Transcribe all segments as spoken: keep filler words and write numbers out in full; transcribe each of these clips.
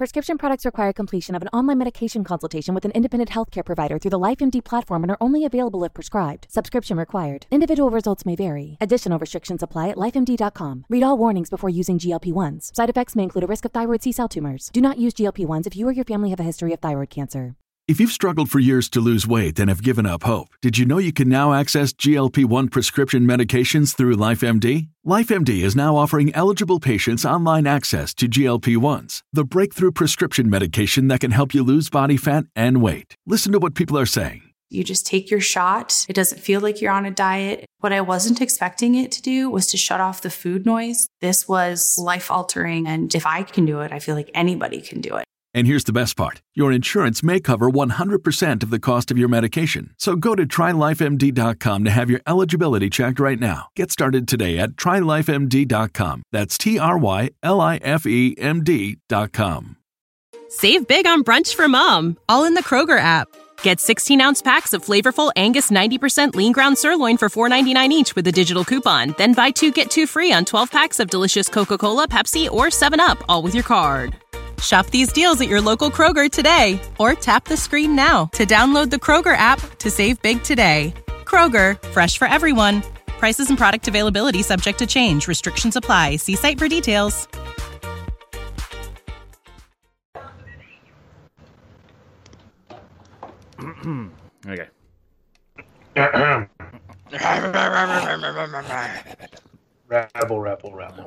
Prescription products require completion of an online medication consultation with an independent healthcare provider through the LifeMD platform and are only available if prescribed. Subscription required. Individual results may vary. Additional restrictions apply at life M D dot com. Read all warnings before using G L P one s. Side effects may include a risk of thyroid C-cell tumors. Do not use G L P one s if you or your family have a history of thyroid cancer. If you've struggled for years to lose weight and have given up hope, did you know you can now access G L P one prescription medications through LifeMD? LifeMD is now offering eligible patients online access to G L P ones, the breakthrough prescription medication that can help you lose body fat and weight. Listen to what people are saying. You just take your shot. It doesn't feel like you're on a diet. What I wasn't expecting it to do was to shut off the food noise. This was life-altering, and if I can do it, I feel like anybody can do it. And here's the best part. Your insurance may cover one hundred percent of the cost of your medication. So go to try life M D dot com to have your eligibility checked right now. Get started today at try life M D dot com. That's T R Y L I F E M D dot com. Save big on brunch for mom, all in the Kroger app. Get sixteen-ounce packs of flavorful Angus ninety percent lean ground sirloin for four ninety-nine each with a digital coupon. Then buy two, get two free on twelve packs of delicious Coca-Cola, Pepsi, or seven up, all with your card. Shop these deals at your local Kroger today, or tap the screen now to download the Kroger app to save big today. Kroger, fresh for everyone. Prices and product availability subject to change. Restrictions apply. See site for details. Okay. Rabble, rabble, rabble.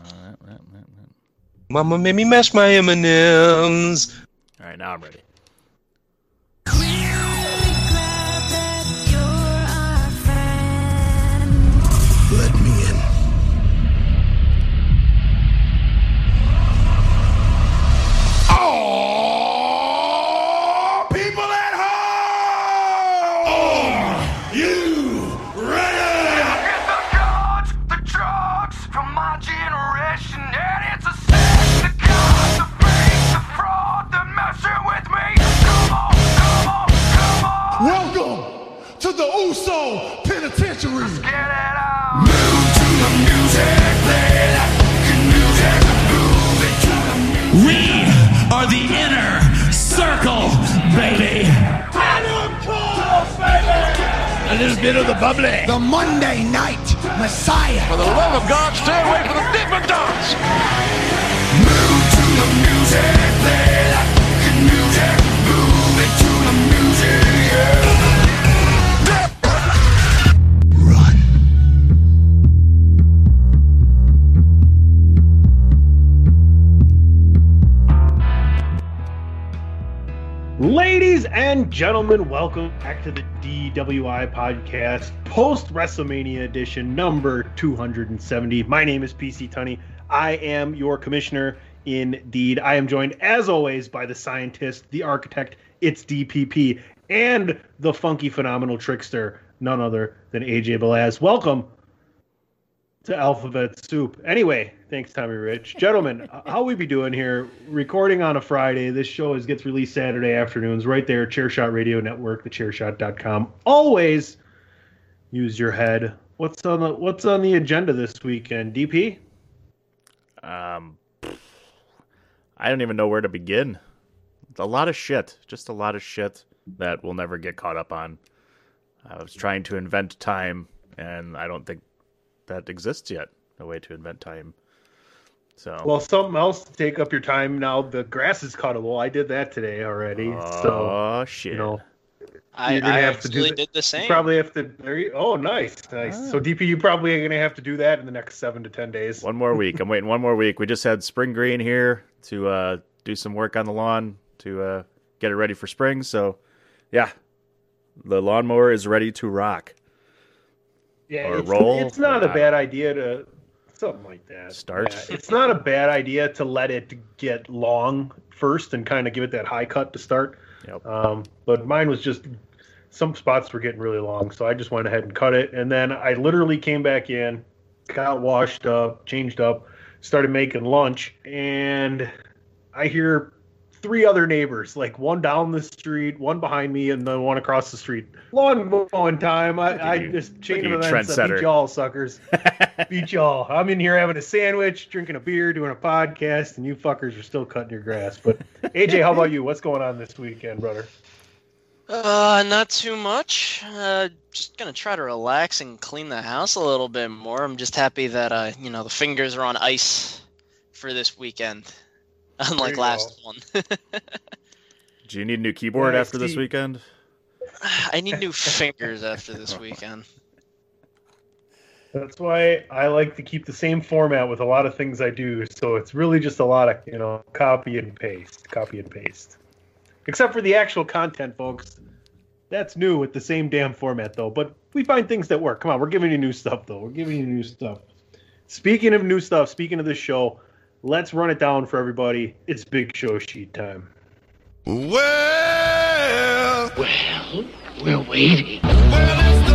Mama made me mash my M and M's. All right, now I'm ready. Let me in. Oh, people at home! Are you ready? I get the drugs, the drugs from my generation, and it's a sin, the God, the fake, the fraud, the messing with me. Come on, come on, come on. Welcome to the Uso Penitentiary. Let's get it on. Move to the music, play that music, move it to the music. We are the inner circle, baby. A little bit of the bubbly. The Monday Night Messiah. For the love of God, stay away from the different dots. Move to the music, play that music, move it to the music, yeah. Run. Ladies and gentlemen, welcome back to the D W I podcast, post-WrestleMania edition, number two hundred seventy. My name is P C Tunney. I am your commissioner indeed. I am joined, as always, by the scientist, the architect, it's D P P, and the funky, phenomenal trickster, none other than A J Balaz. Welcome to Alphabet Soup. Anyway, thanks, Tommy Rich. Gentlemen, how we be doing here? Recording on a Friday. This show is gets released Saturday afternoons right there, Chairshot Radio Network, the chairshot dot com. Always use your head. What's on the What's on the agenda this weekend, D P? Um, I don't even know where to begin. It's a lot of shit. Just a lot of shit that we'll never get caught up on. I was trying to invent time, and I don't think that exists yet, a way to invent time. So Well, something else to take up your time now. The grass is cuttable. I did that today already. Oh, so, shit. You know, I, you're gonna I have to actually do did the same. You probably have to. There you, oh, nice, nice. Ah. So D P, you probably are gonna have to do that in the next seven to ten days. One more week. I'm waiting one more week. We just had spring green here to uh, do some work on the lawn to uh, get it ready for spring. So, yeah, the lawnmower is ready to rock. Yeah, or it's, roll. it's not a or bad idea to something like that. Start. Yeah, it's not a bad idea to let it get long first and kind of give it that high cut to start. Yep. Um, but mine was just some spots were getting really long, so I just went ahead and cut it. And then I literally came back in, got washed up, changed up, started making lunch, and I hear three other neighbors, like one down the street, one behind me, and then one across the street. Lawn mowing time. I, I just chain of events. I beat y'all, suckers. Beat y'all. I'm in here having a sandwich, drinking a beer, doing a podcast, and you fuckers are still cutting your grass. But A J, how about you? What's going on this weekend, brother? Uh, not too much. Uh, just gonna try to relax and clean the house a little bit more. I'm just happy that uh, you know, the fingers are on ice for this weekend. Unlike last one. Do you need a new keyboard yeah, after Steve. this weekend? I need new fingers after this weekend. That's why I like to keep the same format with a lot of things I do. So it's really just a lot of, you know, copy and paste, copy and paste. Except for the actual content, folks. That's new with the same damn format, though. But we find things that work. Come on, we're giving you new stuff, though. We're giving you new stuff. Speaking of new stuff, speaking of this show, let's run it down for everybody. It's Big Show Sheet time. Well, well, we're waiting. Well, it's the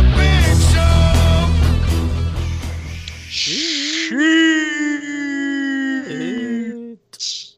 Big Show Sheet.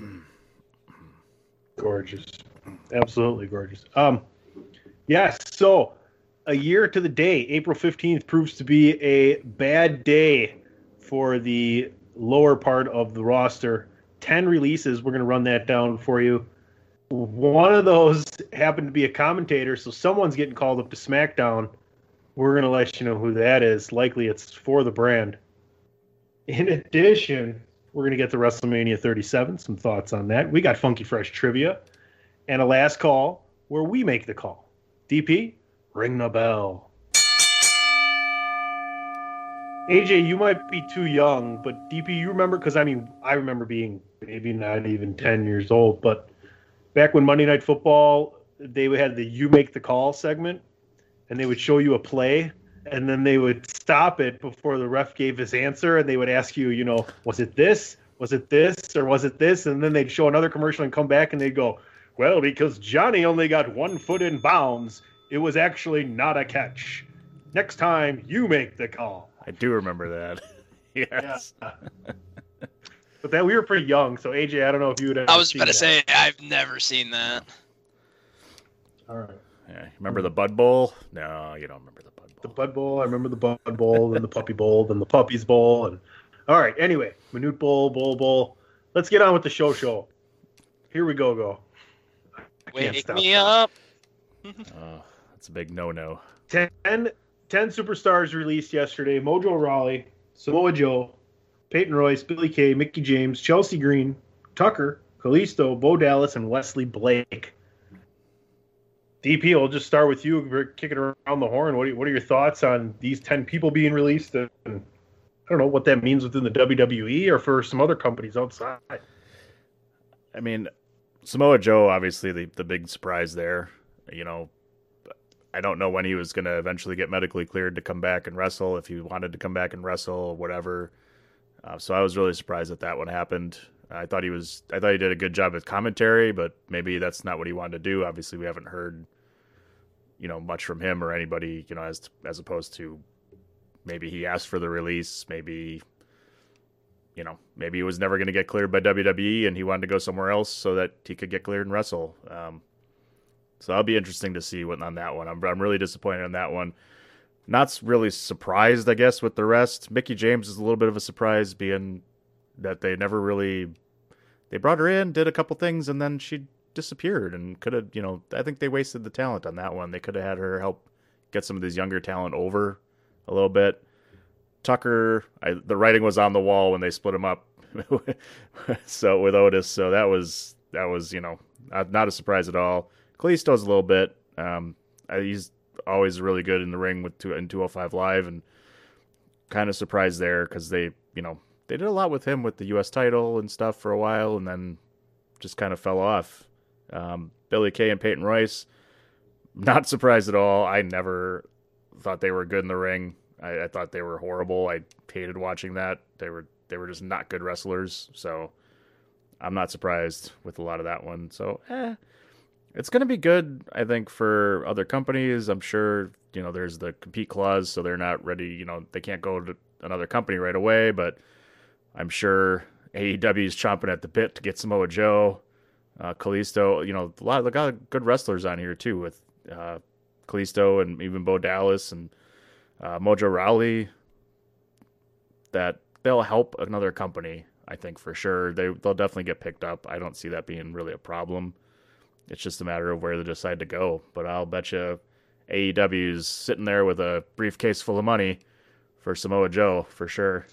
Gorgeous, absolutely gorgeous. Um, yes. So, a year to the day, April fifteenth proves to be a bad day for the lower part of the roster. ten releases. We're going to run that down for you. One of those happened to be a commentator, so someone's getting called up to SmackDown. We're going to let you know who that is. Likely it's for the brand. In addition, we're going to get to WrestleMania thirty-seven, some thoughts on that. We got Funky Fresh trivia and a last call where we make the call. D P, ring the bell. A J, you might be too young, but D P, you remember? Because, I mean, I remember being maybe not even ten years old, but back when Monday Night Football, they had the You Make the Call segment, and they would show you a play, and then they would stop it before the ref gave his answer, and they would ask you, you know, was it this? Was it this? Or was it this? And then they'd show another commercial and come back, and they'd go, well, because Johnny only got one foot in bounds, it was actually not a catch. Next time, you make the call. I do remember that. Yes. Yeah. But then we were pretty young, so A J, I don't know if you would have I was about to that. say, I've never seen that. All right. Yeah, remember the Bud Bowl? No, you don't remember the Bud Bowl. The Bud Bowl, I remember the Bud Bowl, and the Puppy Bowl, and the Puppies Bowl. And all right, anyway, Minute Bowl, Bowl Bowl. Let's get on with the show show. Here we go, go. I Wake me up. Oh, that's a big no-no. Ten, ten superstars released yesterday. Mojo Rawley, Samoa Joe, Peyton Royce, Billy Kay, Mickie James, Chelsea Green, Tucker, Kalisto, Bo Dallas, and Wesley Blake. D P, I'll just start with you. We're kicking around the horn. What are, what are your thoughts on these ten people being released? And I don't know what that means within the W W E or for some other companies outside. I mean, Samoa Joe, obviously the, the big surprise there. You know, I don't know when he was going to eventually get medically cleared to come back and wrestle, if he wanted to come back and wrestle or whatever. Uh, so I was really surprised that that one happened. I thought he was, I thought he did a good job with commentary, but maybe that's not what he wanted to do. Obviously, we haven't heard, you know, much from him or anybody, you know, as as opposed to maybe he asked for the release, maybe, you know, maybe he was never going to get cleared by W W E and he wanted to go somewhere else so that he could get cleared and wrestle. Um, so that'll be interesting to see what on that one. I'm I'm really disappointed on that one. Not really surprised, I guess, with the rest. Mickie James is a little bit of a surprise, being that they never really, they brought her in, did a couple things, and then she disappeared and could have, you know, I think they wasted the talent on that one. They could have had her help get some of these younger talent over a little bit. Tucker, I, the writing was on the wall when they split him up. So with Otis, so that was, that was, you know, not, not a surprise at all. Kalisto's a little bit, um, he's always really good in the ring with two, in two oh five Live, and kind of surprised there because they, you know, they did a lot with him with the U S title and stuff for a while, and then just kind of fell off. Um, Billy Kay and Peyton Royce, not surprised at all. I never thought they were good in the ring. I, I thought they were horrible. I hated watching that. They were they were just not good wrestlers. So I'm not surprised with a lot of that one. So eh, it's going to be good, I think, for other companies. I'm sure, you know, there's the compete clause, so they're not ready. You know, they can't go to another company right away, but I'm sure A E W is chomping at the bit to get Samoa Joe. Uh, Kalisto, you know, a lot, a lot of good wrestlers on here too, with uh, Kalisto and even Bo Dallas and uh, Mojo Rawley. That they'll help another company, I think, for sure. They they'll definitely get picked up. I don't see that being really a problem. It's just a matter of where they decide to go. But I'll bet you A E W's sitting there with a briefcase full of money for Samoa Joe for sure.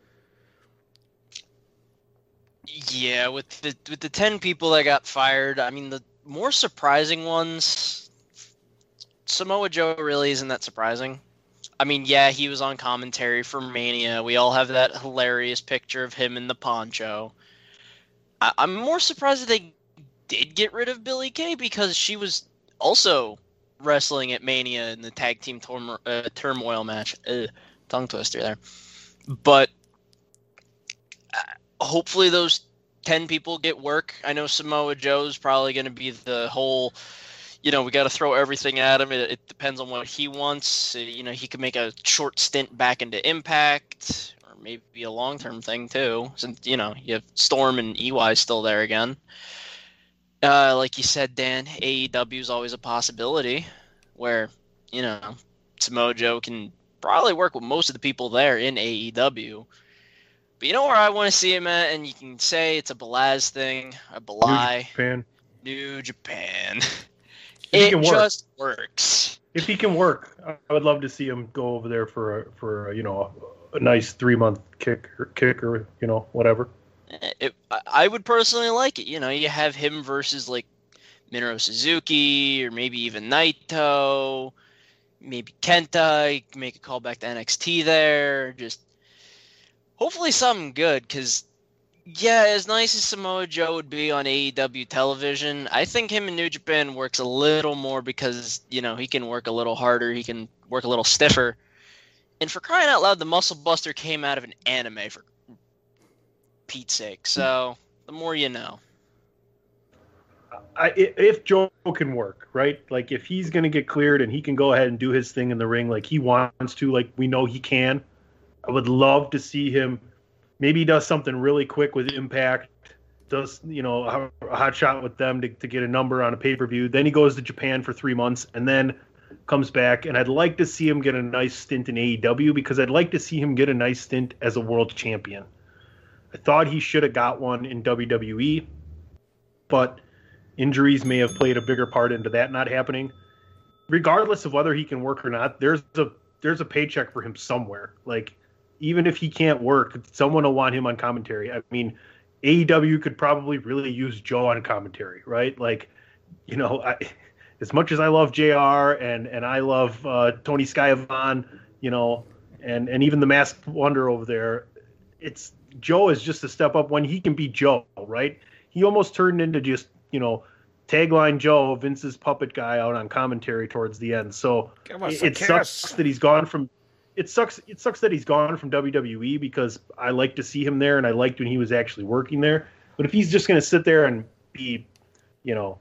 Yeah, with the with the ten people that got fired, I mean, the more surprising ones, Samoa Joe really isn't that surprising. I mean, yeah, he was on commentary for Mania. We all have that hilarious picture of him in the poncho. I, I'm more surprised that they did get rid of Billie Kay because she was also wrestling at Mania in the tag team turm- uh, turmoil match. Ugh, tongue twister there. But hopefully those ten people get work. I know Samoa Joe's probably going to be the whole, you know, we got to throw everything at him. It, it depends on what he wants. You know, he could make a short stint back into Impact, or maybe a long-term thing too, since, you know, you have Storm and E Y still there again. Uh, like you said, Dan, A E W is always a possibility where, you know, Samoa Joe can probably work with most of the people there in A E W. But you know where I want to see him at, and you can say it's a Belaz thing, a Belai. New Japan. New Japan. If it work. just works. If he can work, I would love to see him go over there for a, for a, you know, a, a nice three month kick or kick or you know whatever. It, I would personally like it. You know, you have him versus like Minoru Suzuki or maybe even Naito, maybe Kenta. You can make a call back to N X T there. Just hopefully something good, because, yeah, as nice as Samoa Joe would be on A E W television, I think him in New Japan works a little more because, you know, he can work a little harder, he can work a little stiffer. And for crying out loud, the Muscle Buster came out of an anime, for Pete's sake. So, the more you know. I, if Joe can work, right? Like, if he's going to get cleared and he can go ahead and do his thing in the ring like he wants to, like we know he can, I would love to see him. Maybe he does something really quick with Impact, does, you know, a hot shot with them to, to get a number on a pay-per-view. Then he goes to Japan for three months and then comes back. And I'd like to see him get a nice stint in A E W because I'd like to see him get a nice stint as a world champion. I thought he should have got one in W W E, but injuries may have played a bigger part into that not happening. Regardless of whether he can work or not, there's a there's a paycheck for him somewhere. Like, even if he can't work, someone will want him on commentary. I mean, A E W could probably really use Joe on commentary, right? Like, you know, I, as much as I love J R and, and I love uh, Tony Schiavone, you know, and, and even the Masked Wonder over there, it's Joe is just a step up when he can be Joe, right? He almost turned into just, you know, tagline Joe, Vince's puppet guy out on commentary towards the end. So it, it sucks that he's gone from It sucks. It sucks that he's gone from W W E because I like to see him there, and I liked when he was actually working there. But if he's just going to sit there and be, you know,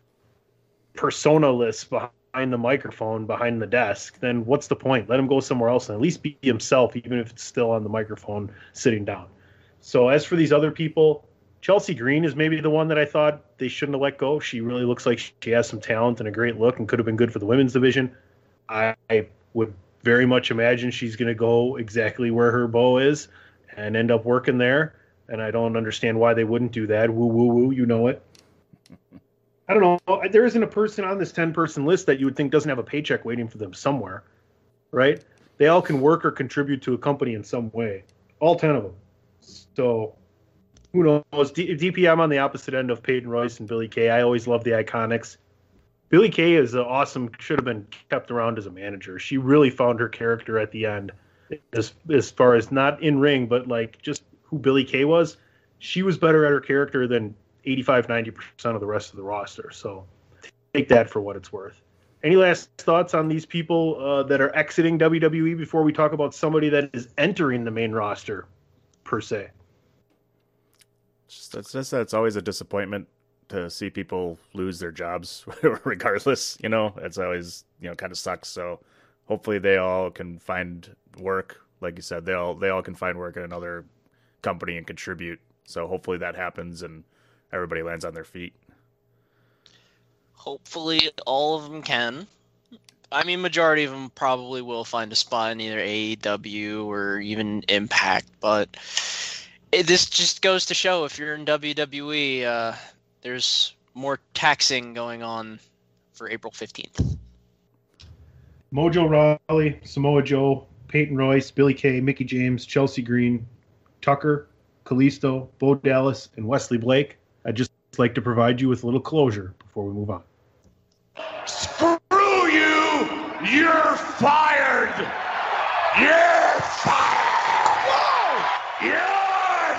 persona-less behind the microphone, behind the desk, then what's the point? Let him go somewhere else and at least be himself, even if it's still on the microphone sitting down. So as for these other people, Chelsea Green is maybe the one that I thought they shouldn't have let go. She really looks like she has some talent and a great look and could have been good for the women's division. I, I would very much imagine she's going to go exactly where her bow is and end up working there. And I don't understand why they wouldn't do that. Woo, woo, woo, you know it. I don't know. There isn't a person on this ten-person list that you would think doesn't have a paycheck waiting for them somewhere, right? They all can work or contribute to a company in some way. All ten of them. So who knows? D- DPM on the opposite end of Peyton Royce and Billie Kay. I always love the Iconics. Billie Kay is awesome, should have been kept around as a manager. She really found her character at the end, as as far as not in ring, but like just who Billie Kay was. She was better at her character than eighty-five, ninety percent of the rest of the roster. So take that for what it's worth. Any last thoughts on these people uh, that are exiting W W E before we talk about somebody that is entering the main roster, per se? It's just that it's always a disappointment to see people lose their jobs regardless, you know, it's always, you know, kind of sucks. So hopefully they all can find work. Like you said, they all, they all can find work at another company and contribute. So hopefully that happens and everybody lands on their feet. Hopefully all of them can. I mean, majority of them probably will find a spot in either A E W or even Impact, but it, this just goes to show if you're in W W E, uh, there's more taxing going on for April fifteenth. Mojo Rawley, Samoa Joe, Peyton Royce, Billy Kay, Mickie James, Chelsea Green, Tucker, Kalisto, Bo Dallas, and Wesley Blake. I'd just like to provide you with a little closure before we move on. Screw you! You're fired! You're fired! Whoa! You're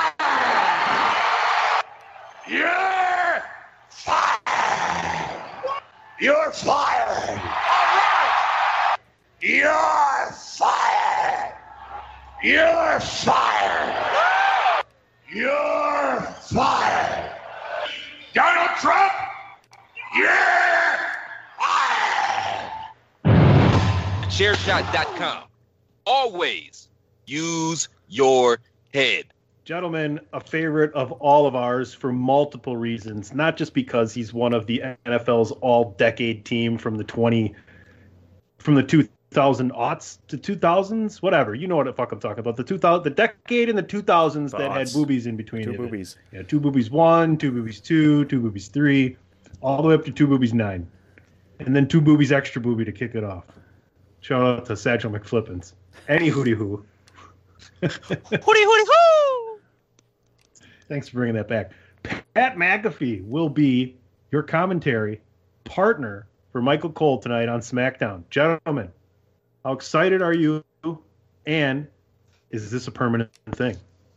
fired! You're fired! You're fired! All right! You're fired! You're fired! You're fired! Donald Trump! You're fired! Chairshot dot com. Always use your head. Gentlemen, a favorite of all of ours for multiple reasons, not just because he's one of the N F L's all-decade team from the twenty, from the two thousand aughts to two thousands, whatever. You know what the fuck I'm talking about. The two thousand, the decade in the two thousands that had boobies in between. Two it. boobies. Yeah, two boobies one, two boobies two, two boobies three, all the way up to two boobies nine, and then two boobies extra boobie to kick it off. Shout out to Satchel McFlippins. Any hootie hoo. Hootie hootie hoo! Thanks for bringing that back. Pat McAfee will be your commentary partner for Michael Cole tonight on SmackDown. Gentlemen, how excited are you? And is this a permanent thing?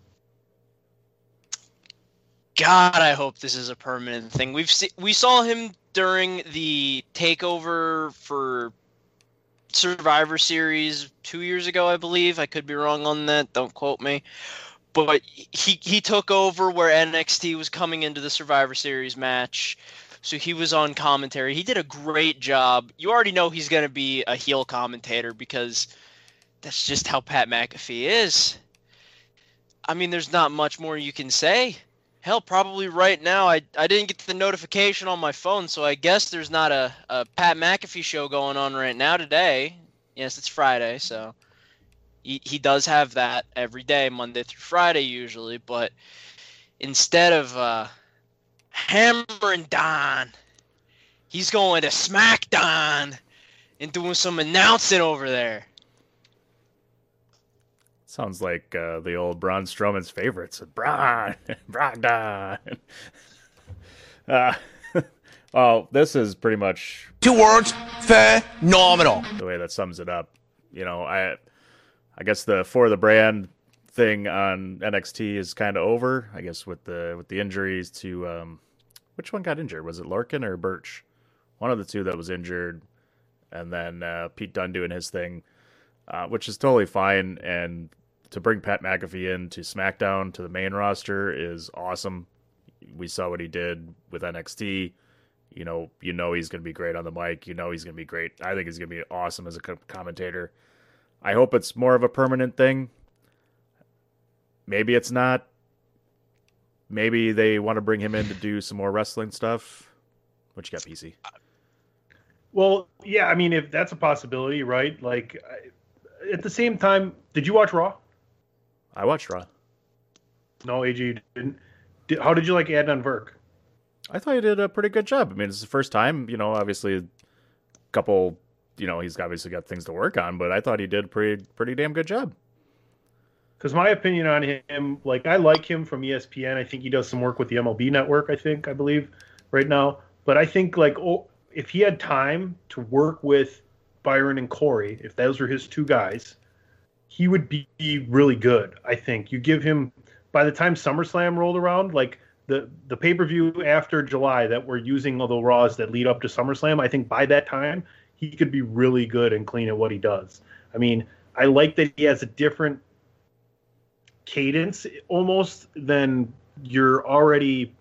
God, I hope this is a permanent thing. We've se- we saw him during the takeover for Survivor Series two years ago, I believe. I could be wrong on that. Don't quote me. But he he took over where N X T was coming into the Survivor Series match. So he was on commentary. He did a great job. You already know he's going to be a heel commentator because that's just how Pat McAfee is. I mean, there's not much more you can say. Hell, probably right now, I, I didn't get the notification on my phone, so I guess there's not a, a Pat McAfee show going on right now today. Yes, it's Friday, so he, he does have that every day, Monday through Friday usually, but instead of uh, hammering Don, he's going to SmackDown and doing some announcing over there. Sounds like uh, the old Braun Strowman's favorites. Braun, Brogdon. uh, well, this is pretty much two words: phenomenal. The way that sums it up. You know, I, I guess the for the brand thing on N X T is kind of over. I guess with the with the injuries to, um, which one got injured? Was it Larkin or Birch? One of the two that was injured, and then uh, Pete Dunne doing his thing, uh, which is totally fine. And to bring Pat McAfee in to SmackDown, to the main roster, is awesome. We saw what he did with N X T. You know, you know he's going to be great on the mic. You know he's going to be great. I think he's going to be awesome as a commentator. I hope it's more of a permanent thing. Maybe it's not. Maybe they want to bring him in to do some more wrestling stuff. What you got, P C? Well, yeah, I mean, if that's a possibility, right? Like, at the same time, did you watch Raw? I watched Raw. No, A J didn't. Did, how did you like Adnan Virk? I thought he did a pretty good job. I mean, it's the first time, you know, obviously a couple, you know, he's obviously got things to work on, but I thought he did a pretty, pretty damn good job. Because my opinion on him, like, I like him from E S P N. I think he does some work with the M L B Network, I think, I believe, right now. But I think, like, oh, if he had time to work with Byron and Corey, if those were his two guys, he would be really good, I think. You give him, by the time SummerSlam rolled around, like the, the pay-per-view after July that we're using all the Raws that lead up to SummerSlam, I think by that time, he could be really good and clean at what he does. I mean, I like that he has a different cadence almost than your already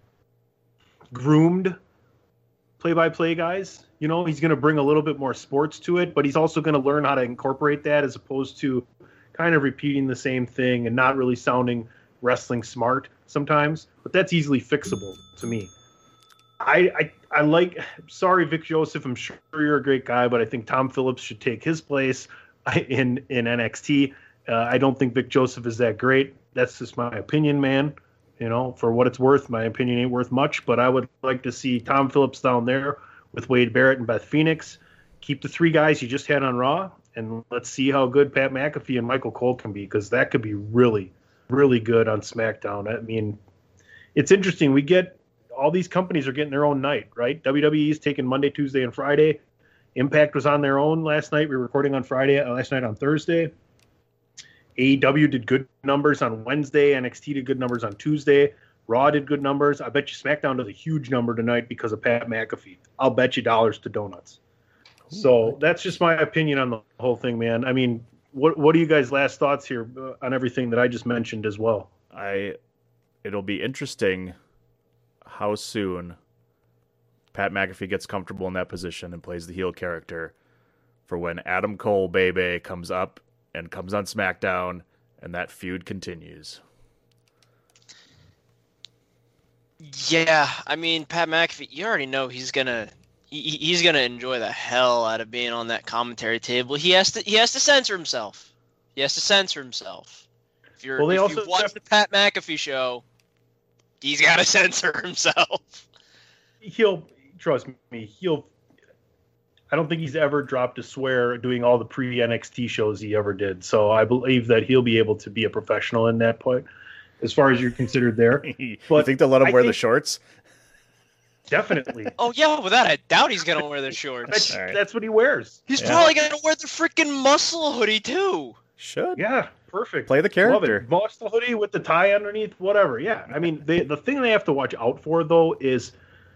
groomed play-by-play guys. You know, he's going to bring a little bit more sports to it, but he's also going to learn how to incorporate that as opposed to kind of repeating the same thing and not really sounding wrestling smart sometimes. But that's easily fixable to me. I, I I like. Sorry, Vic Joseph. I'm sure you're a great guy, but I think Tom Phillips should take his place in in N X T. Uh, I don't think Vic Joseph is that great. That's just my opinion, man. You know, for what it's worth, my opinion ain't worth much. But I would like to see Tom Phillips down there with Wade Barrett and Beth Phoenix. Keep the three guys you just had on Raw, and let's see how good Pat McAfee and Michael Cole can be, because that could be really, really good on SmackDown. I mean, it's interesting. We get all these companies are getting their own night, right? W W E is taking Monday, Tuesday, and Friday. Impact was on their own last night. We were recording on Friday, uh, last night on Thursday. A E W did good numbers on Wednesday. N X T did good numbers on Tuesday. Raw did good numbers. I bet you SmackDown does a huge number tonight because of Pat McAfee. I'll bet you dollars to donuts. Ooh, so that's just my opinion on the whole thing, man. I mean, what what are you guys' last thoughts here on everything that I just mentioned as well? I, it'll be interesting how soon Pat McAfee gets comfortable in that position and plays the heel character for when Adam Cole Bebe comes up and comes on SmackDown and that feud continues. Yeah, I mean, Pat McAfee, you already know he's gonna he, he's gonna enjoy the hell out of being on that commentary table. He has to he has to censor himself. He has to censor himself. If you're well, they if also you watch have... the Pat McAfee show, he's got to censor himself. He'll trust me. He'll. I don't think he's ever dropped a swear doing all the pre-N X T shows he ever did. So I believe that he'll be able to be a professional in that point, as far as you're considered there. But you think they'll let him I wear think, the shorts? Definitely. Oh yeah, without a doubt, he's gonna wear the shorts. That's, right. that's what he wears. He's Yeah. probably gonna wear the freaking muscle hoodie too. Should. Yeah, perfect. Play the character. Love it. Muscle hoodie with the tie underneath, whatever. Yeah, I mean, they, the thing they have to watch out for, though, is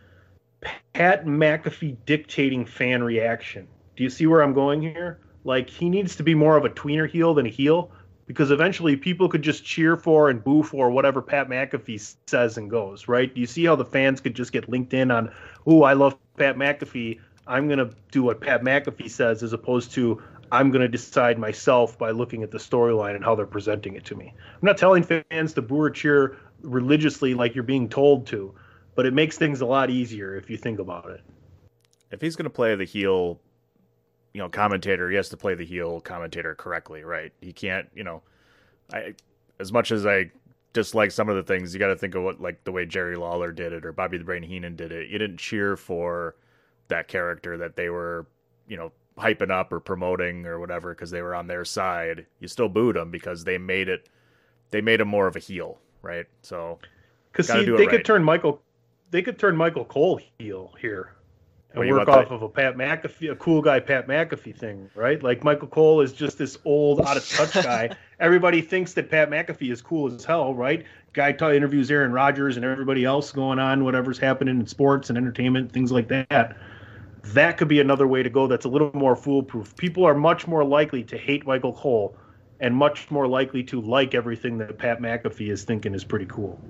Pat McAfee dictating fan reaction. Do you see where I'm going here? Like, he needs to be more of a tweener heel than a heel, because eventually people could just cheer for and boo for whatever Pat McAfee says and goes, right? Do you see how the fans could just get linked in on, ooh, I love Pat McAfee, I'm going to do what Pat McAfee says, as opposed to I'm going to decide myself by looking at the storyline and how they're presenting it to me. I'm not telling fans to boo or cheer religiously like you're being told to, but it makes things a lot easier if you think about it. If he's going to play the heel, you know, commentator, he has to play the heel commentator correctly, right? He can't, you know, I as much as I dislike some of the things, you got to think of what, like the way Jerry Lawler did it or Bobby the Brain Heenan did it. You didn't cheer for that character that they were, you know, hyping up or promoting or whatever because they were on their side. You still booed them because they made it, they made him more of a heel, right? So, because they right. could turn Michael, they could turn Michael Cole heel here. And Well, work off that? of a Pat McAfee, a cool guy Pat McAfee thing, right? Like Michael Cole is just this old, out of touch guy. Everybody thinks that Pat McAfee is cool as hell, right? Guy t- interviews Aaron Rodgers and everybody else going on, whatever's happening in sports and entertainment, things like that. That could be another way to go that's a little more foolproof. People are much more likely to hate Michael Cole and much more likely to like everything that Pat McAfee is thinking is pretty cool.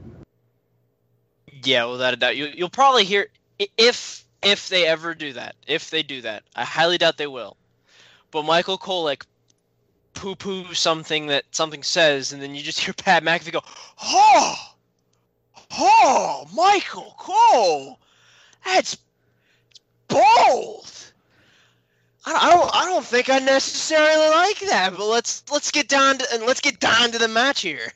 Yeah, without a doubt. You, you'll probably hear, if... If they ever do that, if they do that, I highly doubt they will. But Michael Cole, like, poo-poo something that something says, and then you just hear Pat McAfee go, "Oh, oh, Michael Cole, that's bold." I, I don't, I don't think I necessarily like that. But let's let's get down to and let's get down to the match here.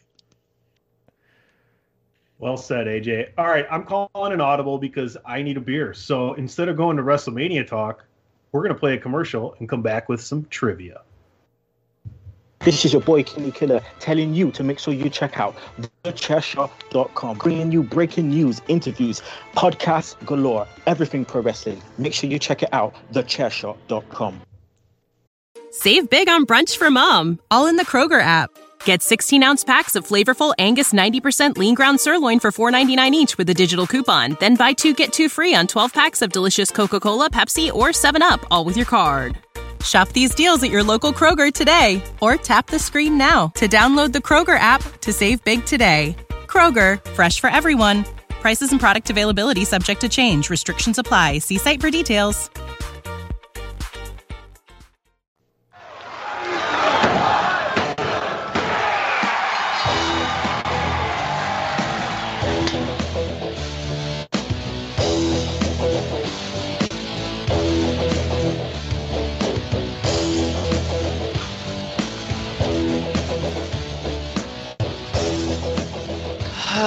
Well said, A J. All right, I'm calling an audible because I need a beer. So instead of going to WrestleMania talk, we're going to play a commercial and come back with some trivia. This is your boy, Kenny Killer, telling you to make sure you check out the chair shot dot com, bringing you breaking news, interviews, podcasts galore, everything pro wrestling. Make sure you check it out, the chair shot dot com. Save big on brunch for mom, all in the Kroger app. Get sixteen-ounce packs of flavorful Angus ninety percent lean ground sirloin for four ninety-nine each with a digital coupon. Then buy two, get two free on twelve packs of delicious Coca-Cola, Pepsi, or seven up, all with your card. Shop these deals at your local Kroger today, or tap the screen now to download the Kroger app to save big today. Kroger, fresh for everyone. Prices and product availability subject to change. Restrictions apply. See site for details.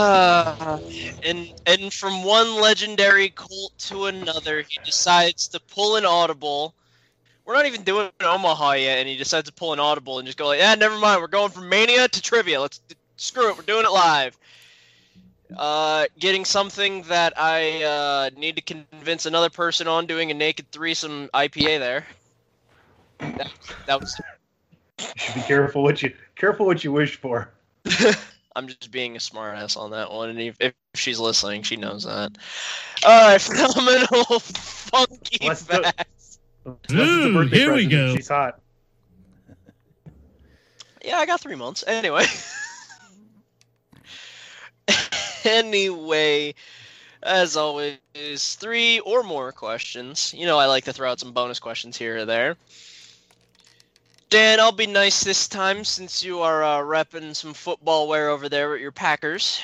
Uh, and and from one legendary cult to another, he decides to pull an audible. We're not even doing Omaha yet, and he decides to pull an audible and just go like, "Yeah, never mind. We're going from Mania to Trivia. Let's screw it. We're doing it live." Uh, getting something that I uh, need to convince another person on, doing a naked threesome I P A there. That, that was. You should be careful what you careful what you wish for. I'm just being a smartass on that one, and if, if she's listening, she knows that. All right, phenomenal, funky Let's do- facts. Ooh, here we go. She's hot. Yeah, I got three months. Anyway. Anyway, as always, three or more questions. You know I like to throw out some bonus questions here or there. Dan, I'll be nice this time since you are uh, repping some football wear over there with your Packers.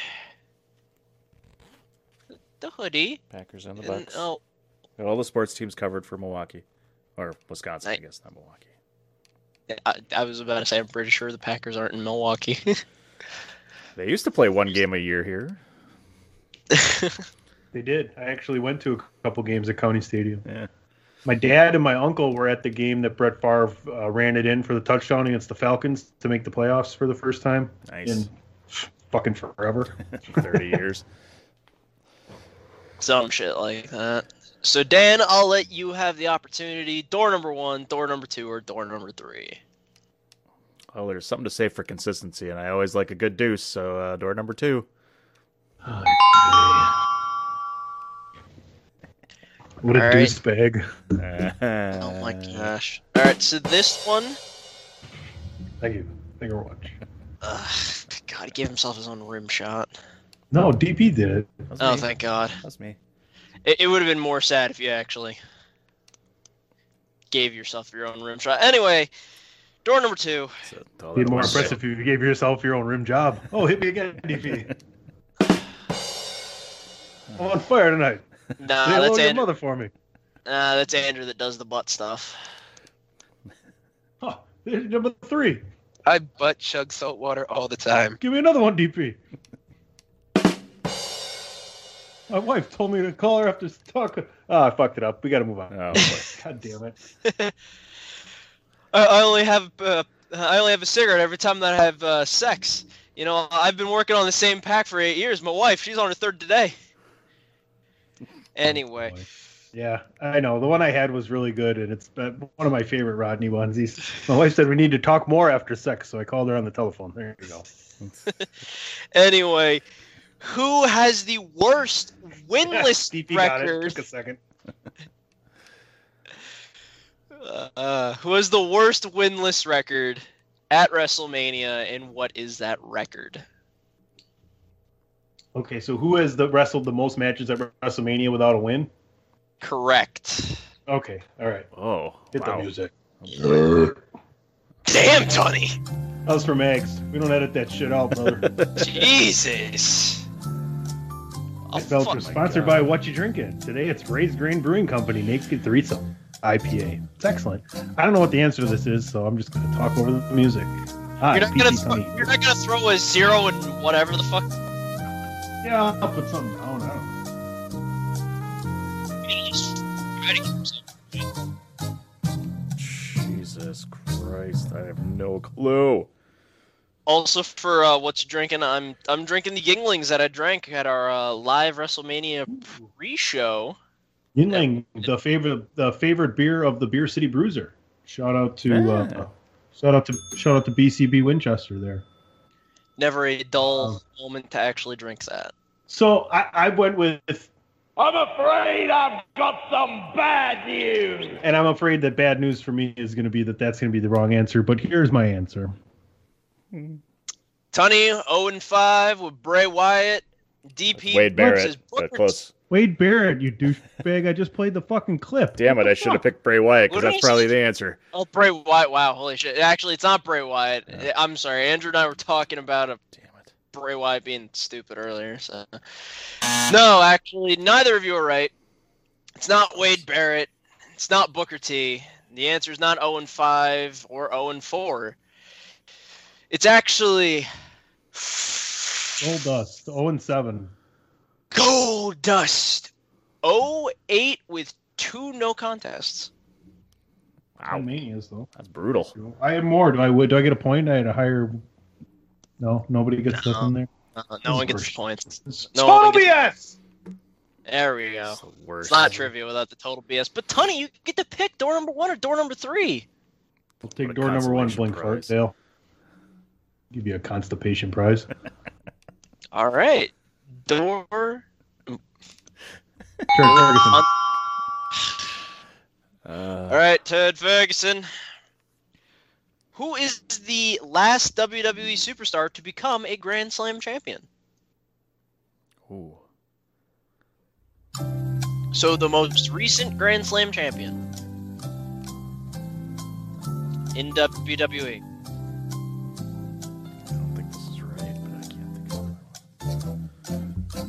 The hoodie. Packers and the And- Bucks. oh, Got all the sports teams covered for Milwaukee. Or Wisconsin, I, I guess, not Milwaukee. I, I was about to say, I'm pretty sure the Packers aren't in Milwaukee. They used to play one game a year here. They did. I actually went to a couple games at County Stadium. Yeah. My dad and my uncle were at the game that Brett Favre uh, ran it in for the touchdown against the Falcons to make the playoffs for the first time Nice. in fucking forever. thirty years. Some shit like that. So, Dan, I'll let you have the opportunity. Door number one, door number two, or door number three. Well, there's something to say for consistency, and I always like a good deuce, so uh, door number two. What a All right. deuce bag. Oh my gosh. Alright, so this one. Thank you. Thank you very much. Uh, God, he gave himself his own rim shot. No, D P did it. Oh, thank God. That's me. It, it would have been more sad if you actually gave yourself your own rim shot. Anyway, door number two. It'd be more impressive if you gave yourself your own rim job. Oh, hit me again, D P. I'm on fire tonight. Nah, Say hello that's to your Andrew. mother for me. Nah, that's Andrew that does the butt stuff. Oh, number three. I butt chug salt water all the time. Give me another one, D P. My wife told me to call her after talk. Oh, I fucked it up. We got to move on. Oh, God damn it. I, I only have uh, I only have a cigarette every time that I have uh, sex. You know, I've been working on the same pack for eight years. My wife, she's on her third today. Anyway. Yeah, I know. The one I had was really good, and it's uh, one of my favorite Rodney ones. He's, my wife said we need to talk more after sex, so I called her on the telephone. There you go. Anyway, who has the worst winless D P got it. record? Took a second. Uh, who has the worst winless record at WrestleMania, and what is that record? Okay, so who has the, wrestled the most matches at WrestleMania without a win? Correct. Okay, all right. Oh, Hit wow. the music. Damn, Tony. That was for Mags. We don't edit that shit out, brother. Jesus. This Belcher is sponsored by What You Drinking. Today it's Raised Grain Brewing Company Naked Threesome I P A. It's excellent. I don't know what the answer to this is, so I'm just going to talk over the music. Hi, You're not, P gonna C throw, Tony. you're not gonna throw a zero and whatever the fuck. Yeah, I'll put something down. I don't know. Jesus Christ, I have no clue. Also, for uh, what you drinking, I'm I'm drinking the Yinglings that I drank at our uh, live WrestleMania pre-show. Yinling, the favorite, the favorite beer of the Beer City Bruiser. Shout out to, uh, shout out to, shout out to B C B Winchester there. Never a dull Um, moment to actually drink that. So I, I went with, I'm afraid I've got some bad news. and I'm afraid that bad news for me is going to be that that's going to be the wrong answer. But here's my answer. Tony oh and five with Bray Wyatt. D P Wade versus Barrett, Booker but close. Wade Barrett, you douchebag! I just played the fucking clip. Damn it, I should have picked Bray Wyatt, because What that's did I probably say? the answer. Oh, Bray Wyatt! Wow, holy shit! Actually, it's not Bray Wyatt. I'm sorry, Andrew and I were talking about a Bray Wyatt being stupid earlier. So, no, actually, neither of you are right. It's not Wade Barrett. It's not Booker T. The answer is not oh and five or oh and four. It's actually Gold Dust, oh and seven. Gold Dust, oh eight with two no contests. Wow. Manias, though. That's brutal. I had more. Do I, do I get a point? I had a higher... No, nobody gets No. nothing there? Uh, no one gets points. No Total one B gets... S! There we go. It's the worst. It's not trivia without the total B S. But, Tunney, you get to pick door number one or door number three. I'll take What a door number one, consolation Blink prize. Fart, Dale. Give you a constipation prize. All right. Door... Jared Ferguson. Uh, All right, Ted Ferguson. Who is the last W W E superstar to become a Grand Slam champion? Ooh. So the most recent Grand Slam champion in W W E. I don't think this is right, but I can't think of it.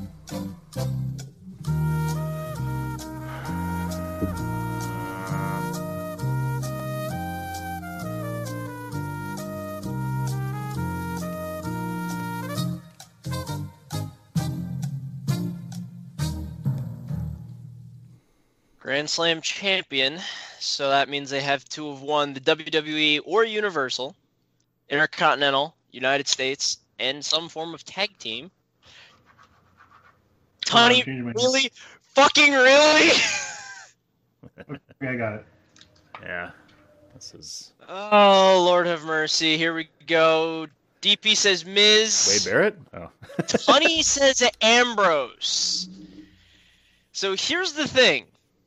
Grand Slam champion, so that means they have to have won the W W E or Universal, Intercontinental, United States, and some form of tag team. Hold on, Tony, changing my- really? Fucking really? Okay, I got it. Yeah. This is Oh, Lord have mercy. Here we go. D P says Miz. Wade Barrett? Oh. Tony says Ambrose. So here's the thing.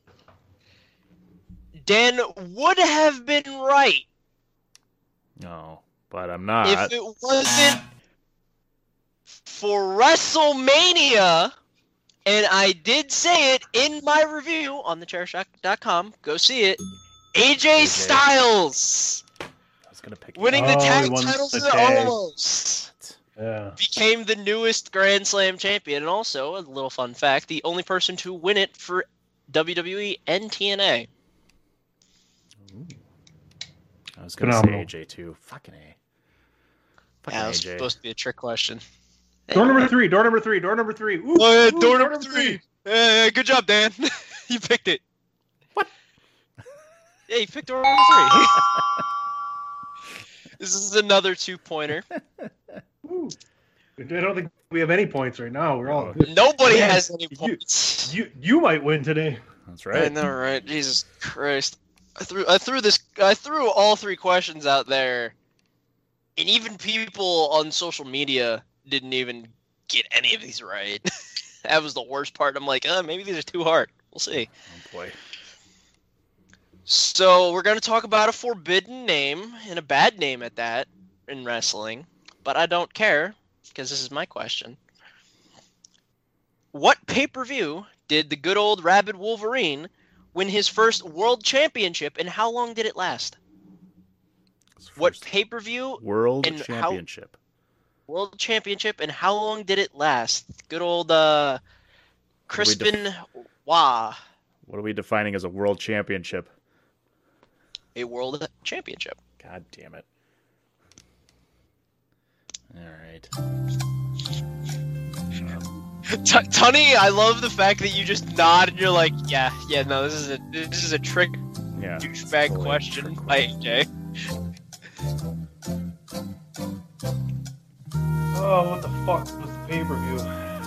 Dan would have been right No, but I'm not. if it wasn't for WrestleMania, and I did say it in my review on the chair shot dot com. Go see it. A J, A J. Styles I was gonna pick winning Oh, the he tag won titles the at tag. Almost Yeah. became the newest Grand Slam champion, and also a little fun fact: the only person to win it for W W E and T N A. I was gonna Phenomenal. say A J too. Fucking A. Fucking Yeah, that was A J. supposed to be a trick question. Door number three, door number three, door number three. Ooh, Oh, yeah, ooh, door number three. Yeah, good job, Dan. You picked it. What? Yeah, you picked door number three. This is another two-pointer. Ooh. I don't think we have any points right now. We're all Nobody Man, has any you- points. You you might win today. That's I right. know, right? Jesus Christ! I threw I threw this I threw all three questions out there, and even people on social media didn't even get any of these right. That was the worst part. I'm like, uh, maybe these are too hard. We'll see. Oh boy. So we're going to talk about a forbidden name, and a bad name at that, in wrestling. But I don't care, because this is my question. What pay-per-view did the good old Rabid Wolverine win his first world championship, and how long did it last? What pay-per-view World and how- Championship. world championship, and how long did it last? Good old uh, Crispin Wah. What are we defining as a world championship? A world championship. God damn it. All right. T- Tunny, I love the fact that you just nod and you're like, yeah, yeah, no, this is a this is a trick Yeah. douchebag totally a question trick by A J. Oh, what the fuck was the pay-per-view?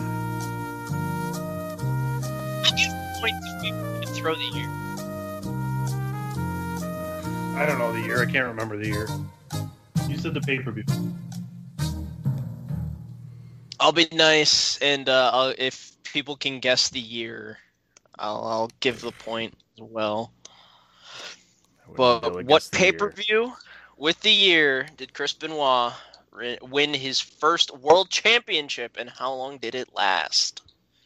I'll give points if we can throw the year. I don't know the year. I can't remember the year. You said the pay-per-view. I'll be nice, and uh, I'll, if people can guess the year, I'll, I'll give the point as well. I wouldn't be But able to what guess the year. pay-per-view with the year did Chris Benoit ri- win his first world championship, and how long did it last?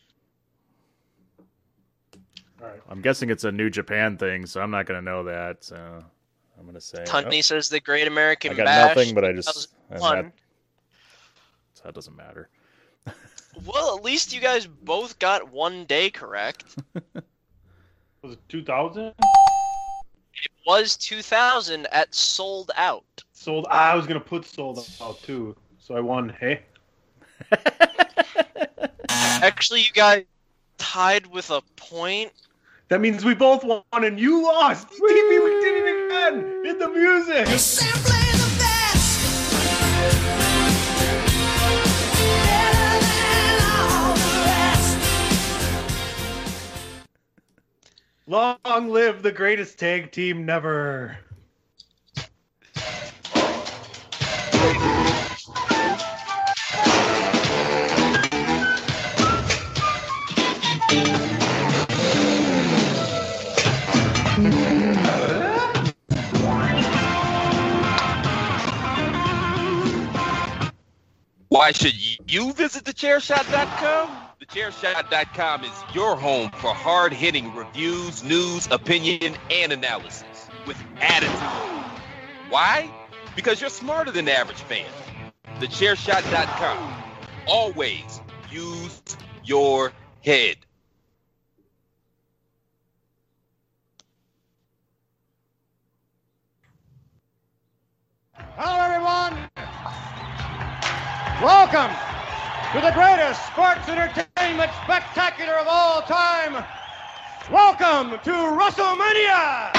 All right. I'm guessing it's a New Japan thing, so I'm not going to know that. So I'm going to say. Tunny oh, says the Great American I got Bash. nothing, but I just. and two thousand one. that, so that doesn't matter. Well, at least you guys both got one day correct. Was it two thousand? It was two thousand at Sold Out. Sold. Ah, I was gonna put sold out too, so I won. Hey. Actually, you guys tied with a point. That means we both won and you lost. T V, we did it again. Hit the music. You're simply the best. Better than all the rest. Long live the greatest tag team never. Why should you visit the chair shot dot com? the chair shot dot com is your home for hard-hitting reviews, news, opinion, and analysis with attitude. Why? Because you're smarter than the average fan. the chair shot dot com. Always use your head. Hello, everyone. Welcome to the greatest sports entertainment spectacular of all time. Welcome to WrestleMania.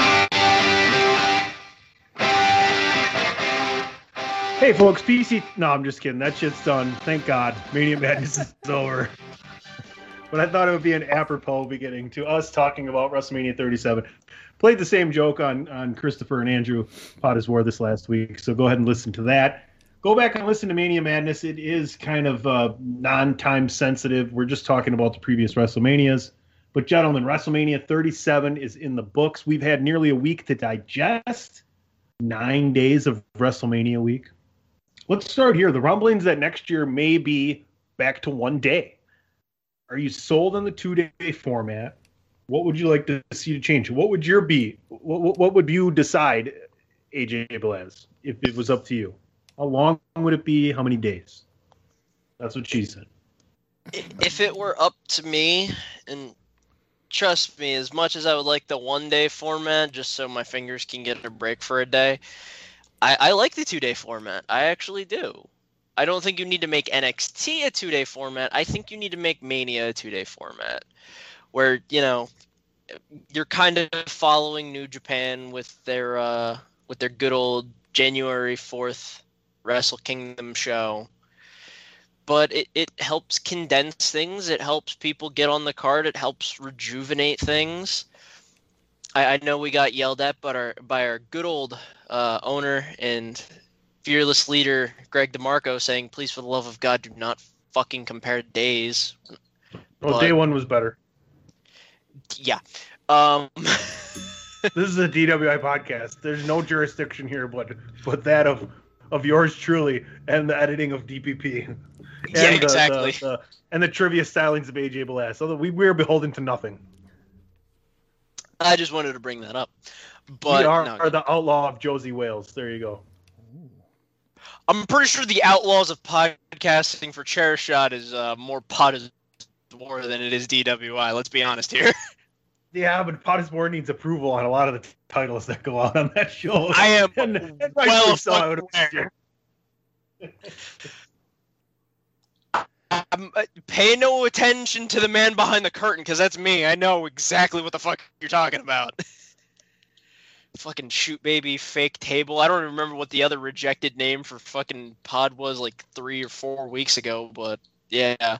Hey, folks, P C... No, I'm just kidding. That shit's done. Thank God. Mania Madness is over. But I thought it would be an apropos beginning to us talking about WrestleMania thirty-seven. Played the same joke on, on Christopher and Andrew Potter's War this last week, so go ahead and listen to that. Go back and listen to Mania Madness. It is kind of uh, non-time sensitive. We're just talking about the previous WrestleManias. But, gentlemen, WrestleMania thirty-seven is in the books. We've had nearly a week to digest. Nine days of WrestleMania week. Let's start here. The rumblings that next year may be back to one day. Are you sold on the two-day format? What would you like to see to change? What would your be? What, what, what would you decide, A J Belaz, if it was up to you? How long would it be? How many days? That's what she said. If it were up to me, and trust me, as much as I would like the one-day format, just so my fingers can get a break for a day, I, I like the two-day format. I actually do. I don't think you need to make N X T a two-day format. I think you need to make Mania a two-day format, where, you know, you're kind of following New Japan with their uh, with their good old January fourth Wrestle Kingdom show. But it, it helps condense things. It helps people get on the card. It helps rejuvenate things. I, I know we got yelled at by our, by our good old uh, owner and fearless leader, Greg DeMarco, saying, please, for the love of God, do not fucking compare days. Well, but, day one was better. Yeah. Um, this is a D W I podcast. There's no jurisdiction here but but that of of yours truly and the editing of D P P. And yeah, the, exactly. The, the, and the trivia stylings of A J Belaz. So we, we're beholden to nothing. I just wanted to bring that up. But we are, no. are the outlaw of Josie Wales. There you go. I'm pretty sure the outlaws of podcasting for Chair Shot is uh, more Potter's War than it is D W I. Let's be honest here. Yeah, but Potter's War needs approval on a lot of the t- titles that go out on that show. I am and, and well so, I would aware. I'm, uh, pay no attention to the man behind the curtain, because that's me. I know exactly what the fuck you're talking about. Fucking shoot baby fake table. I don't remember what the other rejected name for fucking pod was like three or four weeks ago, but yeah.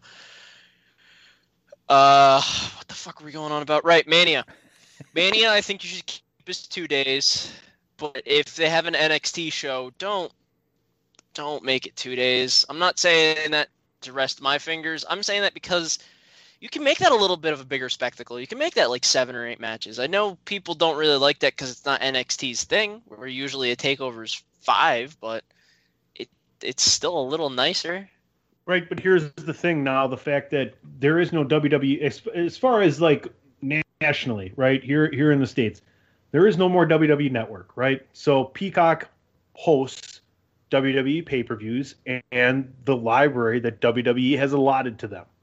Uh, what the fuck are we going on about? Right, Mania. Mania, I think you should keep this two days. But if they have an N X T show, don't don't make it two days. I'm not saying that to rest my fingers. I'm saying that because you can make that a little bit of a bigger spectacle. You can make that like seven or eight matches. I know people don't really like that because it's not N X T's thing, where usually a takeover is five, but it it's still a little nicer. Right, but here's the thing now, the fact that there is no W W E, as, as far as like nationally, right, here here in the States, there is no more W W E Network, right? So Peacock hosts W W E pay-per-views and, and the library that W W E has allotted to them.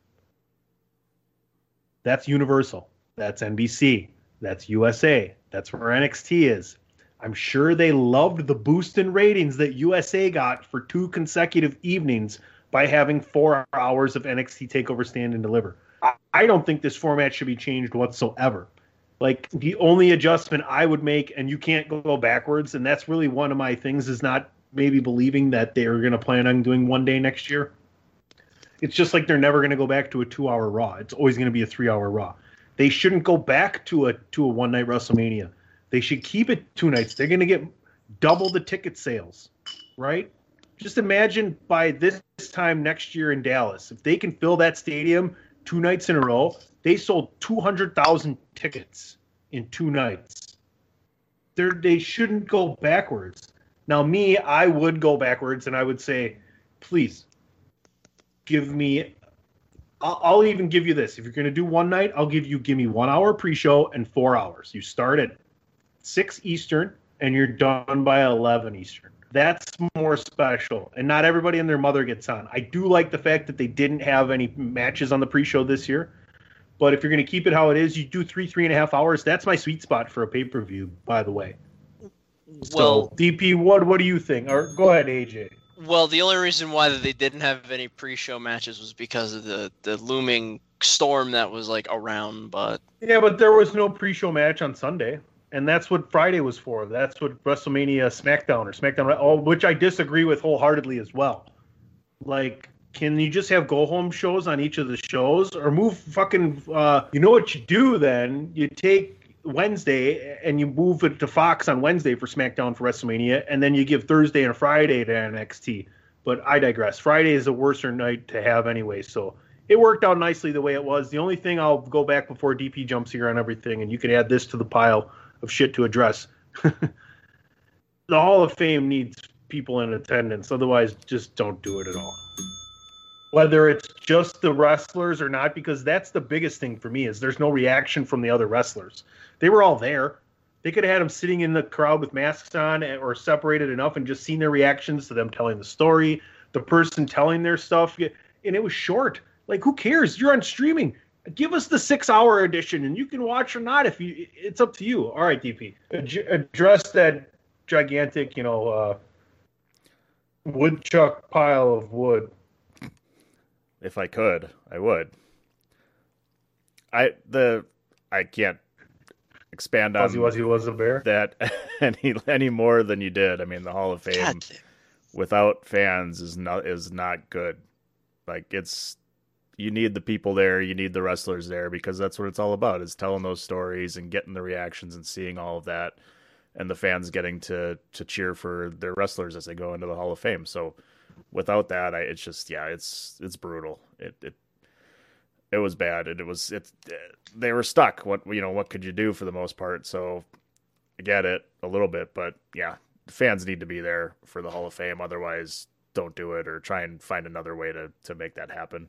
That's Universal. That's N B C. That's U S A. That's where N X T is. I'm sure they loved the boost in ratings that U S A got for two consecutive evenings by having four hours of N X T TakeOver Stand and Deliver. I, I don't think this format should be changed whatsoever. Like, the only adjustment I would make, and you can't go backwards, and that's really one of my things, is not maybe believing that they're going to plan on doing one day next year. It's just like they're never going to go back to a two-hour Raw. It's always going to be a three-hour Raw. They shouldn't go back to a to a one-night WrestleMania. They should keep it two nights. They're going to get double the ticket sales, right? Just imagine by this time next year in Dallas, if they can fill that stadium two nights in a row, they sold two hundred thousand tickets in two nights. They're, they shouldn't go backwards. Now, me, I would go backwards, and I would say, please, give me... I'll, I'll even give you this. If you're going to do one night, I'll give you give me one hour pre-show and four hours. You start at six Eastern, and you're done by eleven Eastern. That's more special, and not everybody and their mother gets on. I do like the fact that they didn't have any matches on the pre-show this year, but if you're going to keep it how it is, you do three, three and a half hours. That's my sweet spot for a pay-per-view, by the way. Well, so, D P, what what do you think? Or go ahead, A J. Well, the only reason why they didn't have any pre-show matches was because of the, the looming storm that was like around. But yeah, but there was no pre-show match on Sunday. And that's what Friday was for. That's what WrestleMania SmackDown or SmackDown, oh, which I disagree with wholeheartedly as well. Like, can you just have go-home shows on each of the shows? Or move fucking, uh, you know what you do then? You take Wednesday and you move it to Fox on Wednesday for SmackDown for WrestleMania, and then you give Thursday and Friday to N X T. But I digress. Friday is a worser night to have anyway, so it worked out nicely the way it was. The only thing, I'll go back before D P jumps here on everything, and you can add this to the pile of shit to address. The Hall of Fame needs people in attendance. Otherwise, just don't do it at all. Whether it's just the wrestlers or not, because that's the biggest thing for me, is there's no reaction from the other wrestlers. They were all there. They could have had them sitting in the crowd with masks on or separated enough and just seen their reactions to them telling the story, the person telling their stuff. And it was short. Like, who cares? You're on streaming. Give us the six-hour edition, and you can watch or not. If you, it's up to you. All right, D P, Ad- address that gigantic, you know, uh, woodchuck pile of wood. If I could, I would. I the I can't expand on Fuzzy Wuzzy was a bear that any any more than you did. I mean, the Hall of Fame God. without fans is not is not good. Like, it's. You need the people there, you need the wrestlers there, because that's what it's all about, is telling those stories and getting the reactions and seeing all of that, and the fans getting to to cheer for their wrestlers as they go into the Hall of Fame. So without that, I, it's just, yeah, it's it's brutal. It it it was bad, and it was it. They were stuck. What you know, what could you do for the most part? So I get it a little bit, but yeah, the fans need to be there for the Hall of Fame. Otherwise, don't do it, or try and find another way to to make that happen.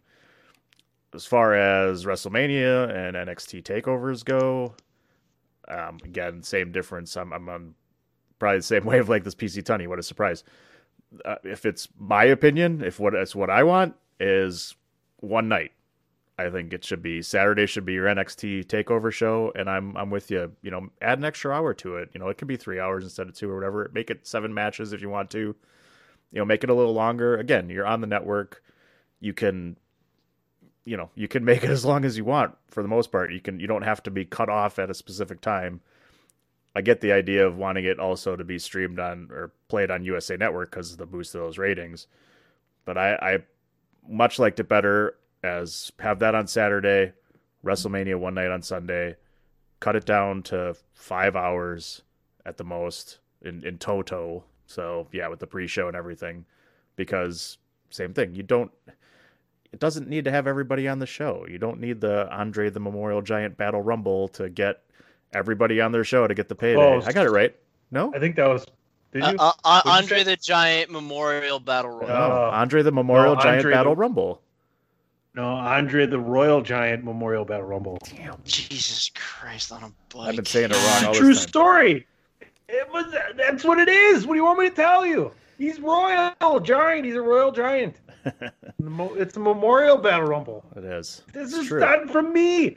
As far as WrestleMania and N X T takeovers go, um, again, same difference. I'm, I'm on probably the same wavelength as P C Tunney. What a surprise! Uh, if it's my opinion, if what it's what I want is one night, I think it should be Saturday. Should be your N X T takeover show, and I'm I'm with you. You know, add an extra hour to it. You know, it could be three hours instead of two or whatever. Make it seven matches if you want to. You know, make it a little longer. Again, you're on the network. You can. You know, you can make it as long as you want for the most part. You can, you don't have to be cut off at a specific time. I get the idea of wanting it also to be streamed on or played on U S A Network because of the boost of those ratings. But I, I much liked it better as have that on Saturday, WrestleMania one night on Sunday, cut it down to five hours at the most in, in toto. So yeah, with the pre-show and everything, because same thing, you don't, it doesn't need to have everybody on the show. You don't need the Andre the Memorial Giant Battle Rumble to get everybody on their show to get the payday. Oh, I got it right. No? I think that was... Did you? Uh, uh, Andre the Giant Memorial Battle Rumble. No, Andre the Memorial no, Giant Andre Battle the, Rumble. No, Andre the Royal Giant Memorial Battle Rumble. Damn, Jesus Christ on a bike. I've been saying it wrong all True this time. story. It was. That's what it is. What do you want me to tell you? He's Royal Giant. He's a Royal Giant. It's a Memorial Battle Rumble. It is. This it's is true. done from me.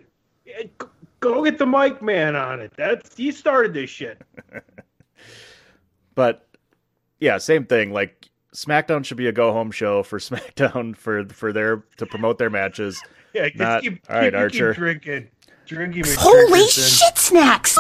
Go get the mic man on it. That's he started this shit. But yeah, same thing. Like SmackDown should be a go home show for SmackDown for for their to promote their matches. Yeah, just Not, keep, all right, keep, Archer. Keep drinking, drinking. Holy shit, snacks!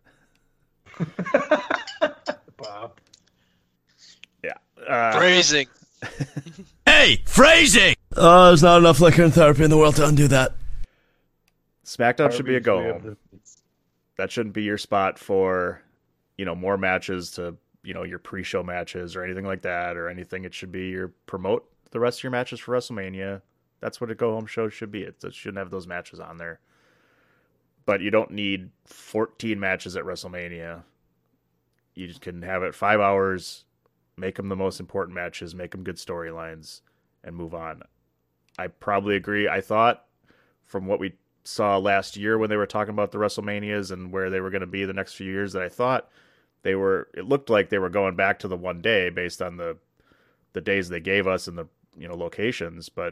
Bob. Yeah. Uh, Phrasing. Hey, phrasing! Oh, there's not enough liquor and therapy in the world to undo that. SmackDown should be a go home. That shouldn't be your spot for, you know, more matches to, you know, your pre-show matches or anything like that or anything. It should be your promote the rest of your matches for WrestleMania. That's what a go home show should be. It, it shouldn't have those matches on there. But you don't need fourteen matches at WrestleMania. You just can have it five hours, make them the most important matches, make them good storylines, and move on. I probably agree. I thought from what we saw last year when they were talking about the WrestleManias and where they were going to be the next few years, that I thought they were, it looked like they were going back to the one day based on the the days they gave us and the, you know, locations, but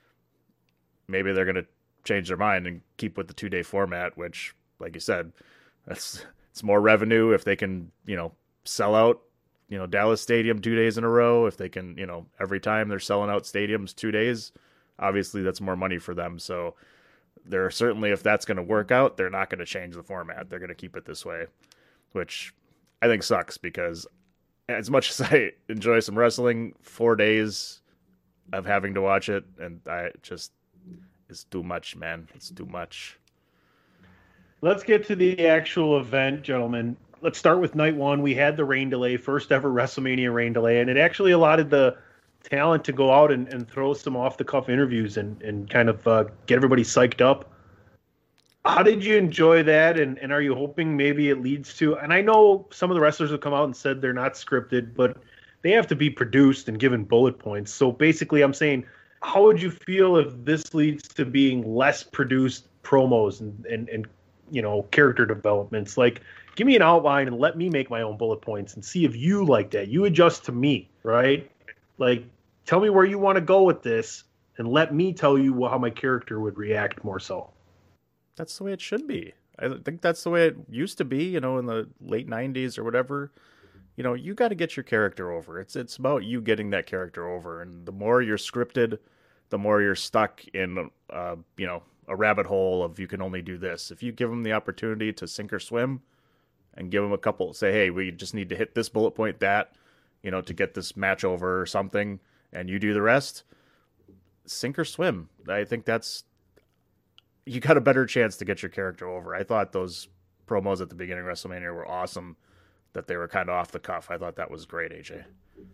maybe they're going to change their mind and keep with the two day format, which, like you said, that's it's more revenue if they can, you know, sell out, you know, Dallas Stadium two days in a row. If they can, you know, every time they're selling out stadiums two days, obviously that's more money for them. So they're certainly, if that's going to work out, they're not going to change the format. They're going to keep it this way, which I think sucks because as much as I enjoy some wrestling, four days of having to watch it, and I just, it's too much, man. It's too much. Let's get to the actual event, gentlemen. Let's start with night one. We had the rain delay, first ever WrestleMania rain delay, and it actually allotted the talent to go out and, and throw some off-the-cuff interviews and, and kind of uh, get everybody psyched up. How did you enjoy that, and, and are you hoping maybe it leads to... And I know some of the wrestlers have come out and said they're not scripted, but they have to be produced and given bullet points. So basically I'm saying, how would you feel if this leads to being less produced promos and, and, and you know, character developments? Like, give me an outline and let me make my own bullet points and see if you like that. You adjust to me, right? Like, tell me where you want to go with this and let me tell you how my character would react more so. That's the way it should be. I think that's the way it used to be, you know, in the late nineties or whatever. You know, you got to get your character over. It's it's about you getting that character over. And the more you're scripted, the more you're stuck in, uh, you know, a rabbit hole of you can only do this. If you give them the opportunity to sink or swim and give them a couple, say, hey, we just need to hit this bullet point, that, you know, to get this match over or something, and you do the rest, sink or swim. I think that's, you got a better chance to get your character over. I thought those promos at the beginning of WrestleMania were awesome, that they were kind of off the cuff. I thought that was great, A J.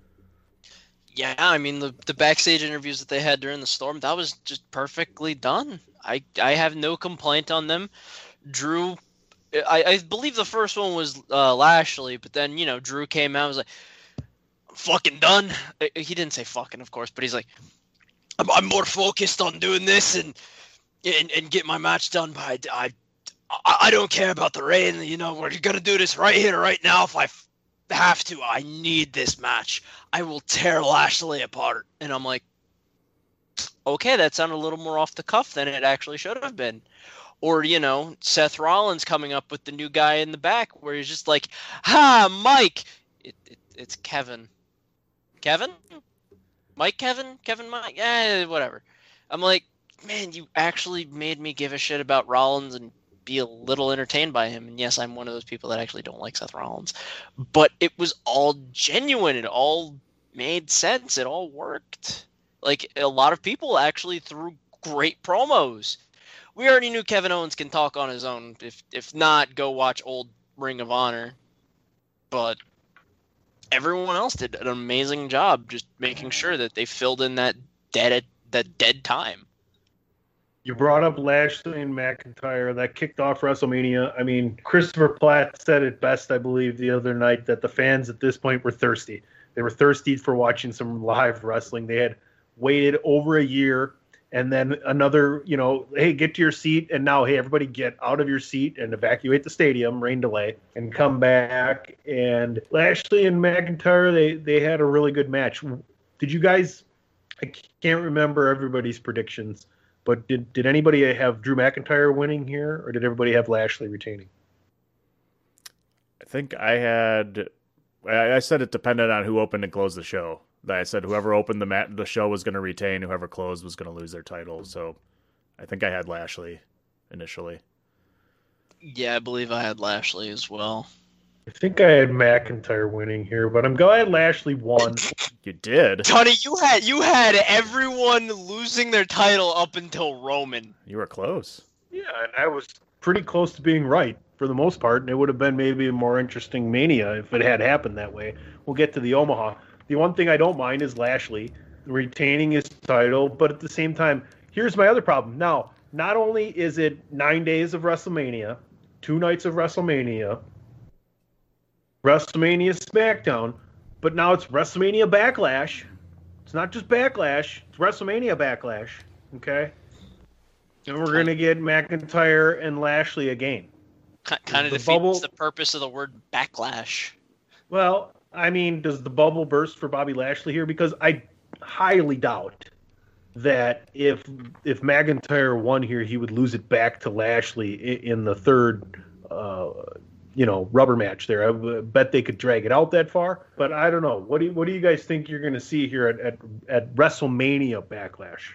Yeah, I mean, the, the backstage interviews that they had during the Storm, that was just perfectly done. I, I have no complaint on them. Drew, I, I believe the first one was uh, Lashley, but then, you know, Drew came out and was like, I'm fucking done. He didn't say fucking, of course, but he's like, I'm, I'm more focused on doing this and and, and get my match done, but I, I, I don't care about the rain. You know, we're going to do this right here, right now. If I have to, I need this match. I will tear Lashley apart. And I'm like, okay, that sounded a little more off the cuff than it actually should have been. Or, you know, Seth Rollins coming up with the new guy in the back where he's just like, ha, Mike. It, it, it's Kevin. Kevin? Mike Kevin? Kevin Mike? Yeah, whatever. I'm like, man, you actually made me give a shit about Rollins and be a little entertained by him. And yes, I'm one of those people that actually don't like Seth Rollins. But it was all genuine. It all made sense. It all worked. Like, a lot of people actually threw great promos. We already knew Kevin Owens can talk on his own. If if not, go watch old Ring of Honor. But everyone else did an amazing job just making sure that they filled in that dead that dead time. You brought up Lashley and McIntyre. That kicked off WrestleMania. I mean, Christopher Platt said it best, I believe, the other night, that the fans at this point were thirsty. They were thirsty for watching some live wrestling. They had waited over a year, and then another, you know, hey, get to your seat, and now, hey, everybody get out of your seat and evacuate the stadium, rain delay, and come back. And Lashley and McIntyre, they, they had a really good match. Did you guys, I can't remember everybody's predictions, but did, did anybody have Drew McIntyre winning here, or did everybody have Lashley retaining? I think I had, I said it depended on who opened and closed the show. I said whoever opened the mat, the show was going to retain. Whoever closed was going to lose their title. So I think I had Lashley initially. Yeah, I believe I had Lashley as well. I think I had McIntyre winning here, but I'm glad Lashley won. You did? Tony, you had you had everyone losing their title up until Roman. You were close. Yeah, and I was pretty close to being right for the most part, and it would have been maybe a more interesting Mania if it had happened that way. We'll get to the Omaha. The one thing I don't mind is Lashley retaining his title, but at the same time, here's my other problem. Now, not only is it nine days of WrestleMania, two nights of WrestleMania, WrestleMania SmackDown, but now it's WrestleMania Backlash. It's not just Backlash, it's WrestleMania Backlash, okay? And we're going to get McIntyre and Lashley again. Kind of defeats bubble... the purpose of the word backlash. Well, I mean, does the bubble burst for Bobby Lashley here? Because I highly doubt that if if McIntyre won here, he would lose it back to Lashley in the third, uh, you know, rubber match there. I bet they could drag it out that far, but I don't know. What do you, what do you guys think you're going to see here at, at at WrestleMania Backlash?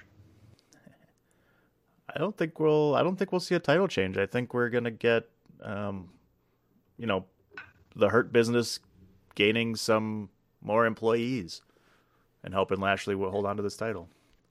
I don't think we'll. I don't think we'll see a title change. I think we're going to get, um, you know, the Hurt Business gaining some more employees and helping Lashley hold on to this title.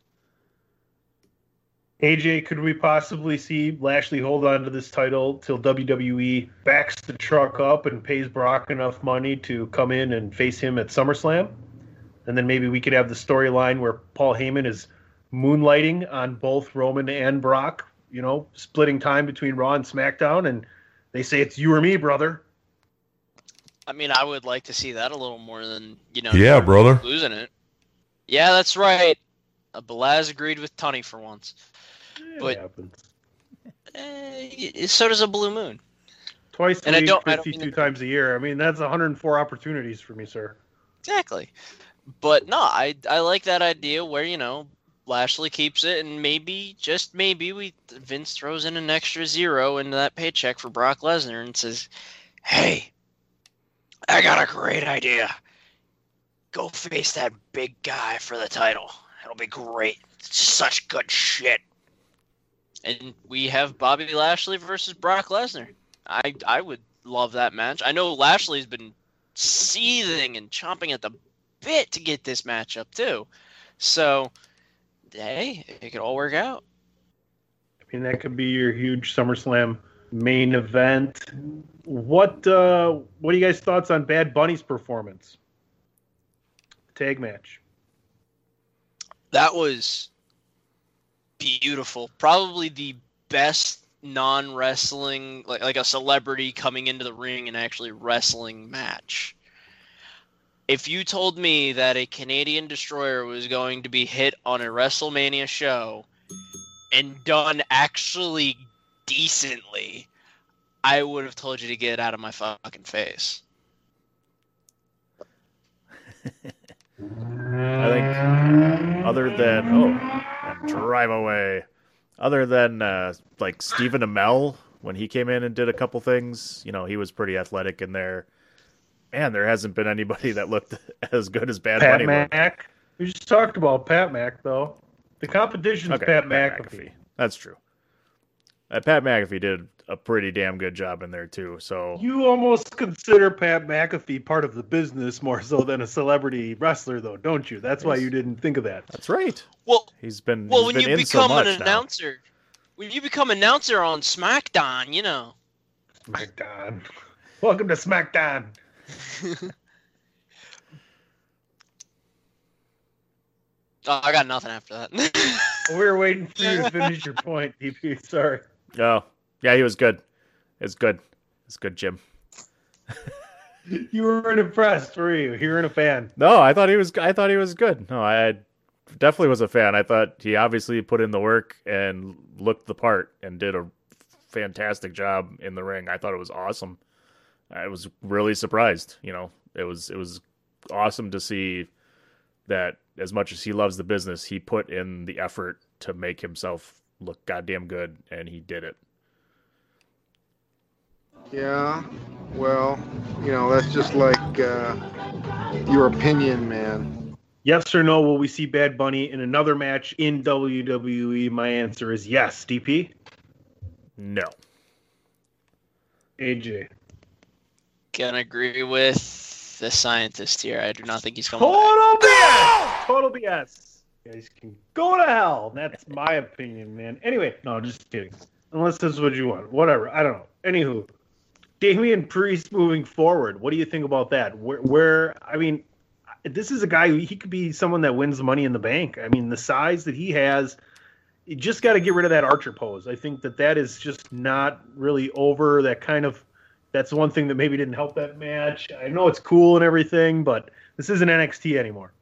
A J, could we possibly see Lashley hold on to this title till W W E backs the truck up and pays Brock enough money to come in and face him at SummerSlam? And then maybe we could have the storyline where Paul Heyman is moonlighting on both Roman and Brock, you know, splitting time between Raw and SmackDown, and they say it's you or me, brother. I mean, I would like to see that a little more than, you know, yeah, brother. Losing it. Yeah, that's right. Uh, Belaz agreed with Tunney for once. It but happens. Uh, so does a blue moon. Twice a and week, I don't, fifty-two I don't times a year. I mean, that's one hundred four opportunities for me, sir. Exactly. But no, I I like that idea where, you know, Lashley keeps it, and maybe, just maybe, we Vince throws in an extra zero into that paycheck for Brock Lesnar and says, hey, I got a great idea. Go face that big guy for the title. It'll be great. It's such good shit. And we have Bobby Lashley versus Brock Lesnar. I I would love that match. I know Lashley's been seething and chomping at the bit to get this matchup too. So, hey, it could all work out. I mean, that could be your huge SummerSlam main event. What uh, what are you guys' thoughts on Bad Bunny's performance? Tag match. That was beautiful. Probably the best non-wrestling, like like a celebrity coming into the ring and actually wrestling match. If you told me that a Canadian Destroyer was going to be hit on a WrestleMania show and done actually decently, I would have told you to get out of my fucking face. I think other than, oh, drive away. Other than, uh, like, Stephen Amell, when he came in and did a couple things, you know, he was pretty athletic in there. Man, there hasn't been anybody that looked as good as Bad Pat Bunny. Mac. We just talked about Pat Mac, though. The competition's Okay, Pat, Pat McAfee. McAfee. That's true. Uh, Pat McAfee did a pretty damn good job in there, too. So You almost consider Pat McAfee part of the business more so than a celebrity wrestler, though, don't you? That's why you didn't think of that. That's right. Well, he's been well, he's when been you in so become much an now. announcer, when you become announcer on SmackDown, you know. SmackDown. Welcome to SmackDown. Oh, I got nothing after that. We were waiting for you to finish your point, D P. Sorry. Oh, yeah, he was good. It's good. It's good, Jim. You weren't impressed, were you? You weren't a fan. No, I thought he was. I thought he was good. No, I definitely was a fan. I thought he obviously put in the work and looked the part and did a fantastic job in the ring. I thought it was awesome. I was really surprised. You know, it was it was awesome to see that as much as he loves the business, he put in the effort to make himself look goddamn good, and he did it. Yeah, well, you know, that's just like uh, your opinion, man. Yes or no, will we see Bad Bunny in another match in W W E? My answer is yes. D P? No. A J? Gonna agree with the scientist here. I do not think he's coming Total back. B S! Total B S. You guys can go to hell. That's my opinion, man. Anyway, no, just kidding. Unless this is what you want. Whatever. I don't know. Anywho, Damian Priest moving forward. What do you think about that? Where, where I mean, this is a guy who he could be someone that wins Money in the Bank. I mean, the size that he has, you just got to get rid of that Archer pose. I think that that is just not really over. That kind of, that's one thing that maybe didn't help that match. I know it's cool and everything, but this isn't N X T anymore.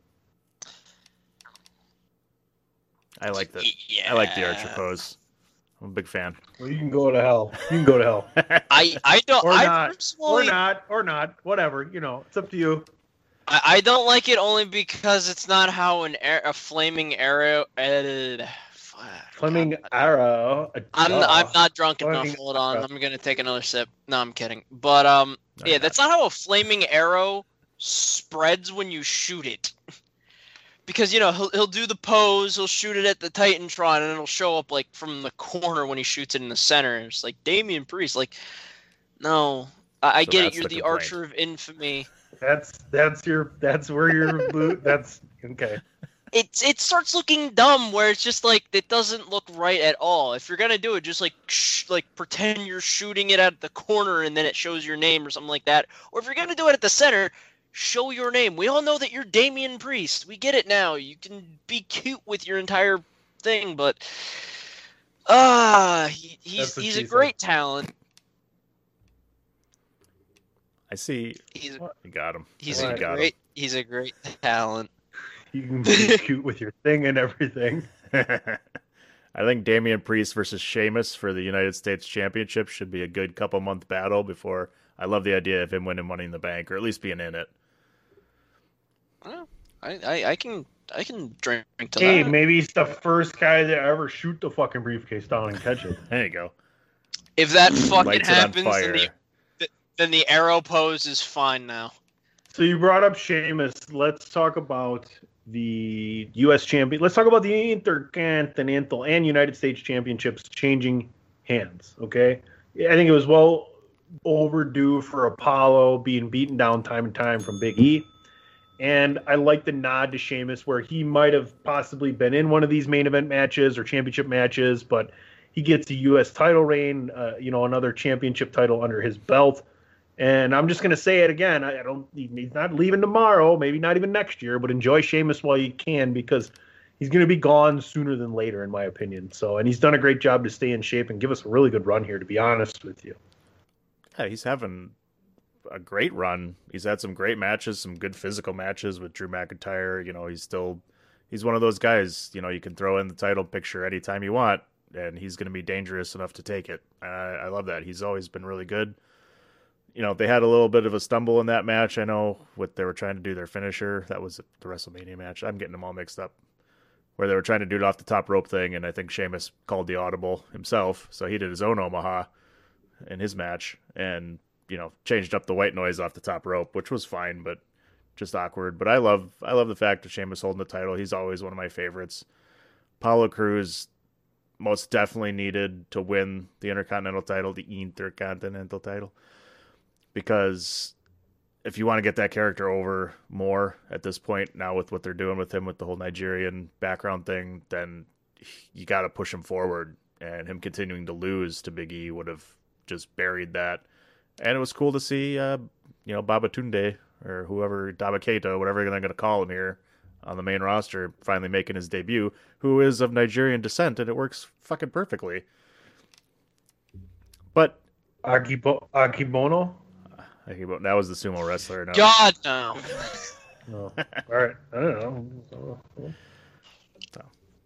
I like the yeah. I like the Archer pose. I'm a big fan. Well, you can go to hell. You can go to hell. I I don't. Or I not. personally, Or not. Or not. Whatever. You know, it's up to you. I, I don't like it only because it's not how an air, a flaming arrow. Uh, Flaming arrow. I'm uh, I'm not drunk flaming enough. Hold on, arrow. I'm gonna take another sip. No, I'm kidding. But um, yeah, that's not how a flaming arrow spreads when you shoot it. Because, you know, he'll he'll do the pose, he'll shoot it at the Titantron, and it'll show up, like, from the corner when he shoots it in the center. It's like, Damian Priest, like, no. I, I So get it, that's you're the the, complaint. Archer of Infamy. That's that's your that's where your boot. That's okay. It, it starts looking dumb, where it's just, like, it doesn't look right at all. If you're gonna do it, just, like, sh- like pretend you're shooting it at the corner, and then it shows your name or something like that. Or if you're gonna do it at the center, show your name. We all know that you're Damian Priest. We get it now. You can be cute with your entire thing, but ah, uh, he, he's he's a great talent. I see. He's you got him. He's I a think you got great. He's a great talent. You can be cute with your thing and everything. him. I think Damian Priest versus Sheamus for the United States Championship should be a good couple month battle before. I love the idea of him winning Money in the Bank, or at least being in it. Well, I, I, I can I can drink to Hey, that. maybe he's the first guy to ever shoot the fucking briefcase down and catch it. There you go. If that fucking Lights it on happens, then fire. the, th- then the arrow pose is fine now. So you brought up Sheamus. Let's talk about the U S champion. Let's talk about the Intercontinental and United States Championships changing hands. Okay, I think it was well overdue for Apollo being beaten down time and time from Big E. And I like the nod to Sheamus where he might have possibly been in one of these main event matches or championship matches, but he gets a U S title reign, uh, you know, another championship title under his belt. And I'm just going to say it again. I, I don't. He's not leaving tomorrow, maybe not even next year, but enjoy Sheamus while you can because he's going to be gone sooner than later, in my opinion. So, and he's done a great job to stay in shape and give us a really good run here, to be honest with you. Yeah, he's having a great run. He's had some great matches, some good physical matches with Drew McIntyre. You know, he's still, he's one of those guys, you know, you can throw in the title picture anytime you want, and he's going to be dangerous enough to take it. I, I love that. He's always been really good. You know, they had a little bit of a stumble in that match, I know, with they were trying to do their finisher. That was the WrestleMania match. I'm getting them all mixed up. Where they were trying to do it off the top rope thing, and I think Sheamus called the audible himself, so he did his own Omaha in his match, and, you know, changed up the white noise off the top rope, which was fine, but just awkward. But I love I love the fact that Sheamus holding the title. He's always one of my favorites. Apollo Crews most definitely needed to win the Intercontinental title, the Intercontinental title, because if you want to get that character over more at this point, now with what they're doing with him with the whole Nigerian background thing, then you got to push him forward, and him continuing to lose to Big E would have just buried that. And it was cool to see, uh, you know, Babatunde or whoever, Dabakato, whatever they're going to call him here on the main roster, finally making his debut, who is of Nigerian descent, and it works fucking perfectly. But Akibo- Akibono? Akibono, that was the sumo wrestler. No. God, no. No. All right. I don't know. So.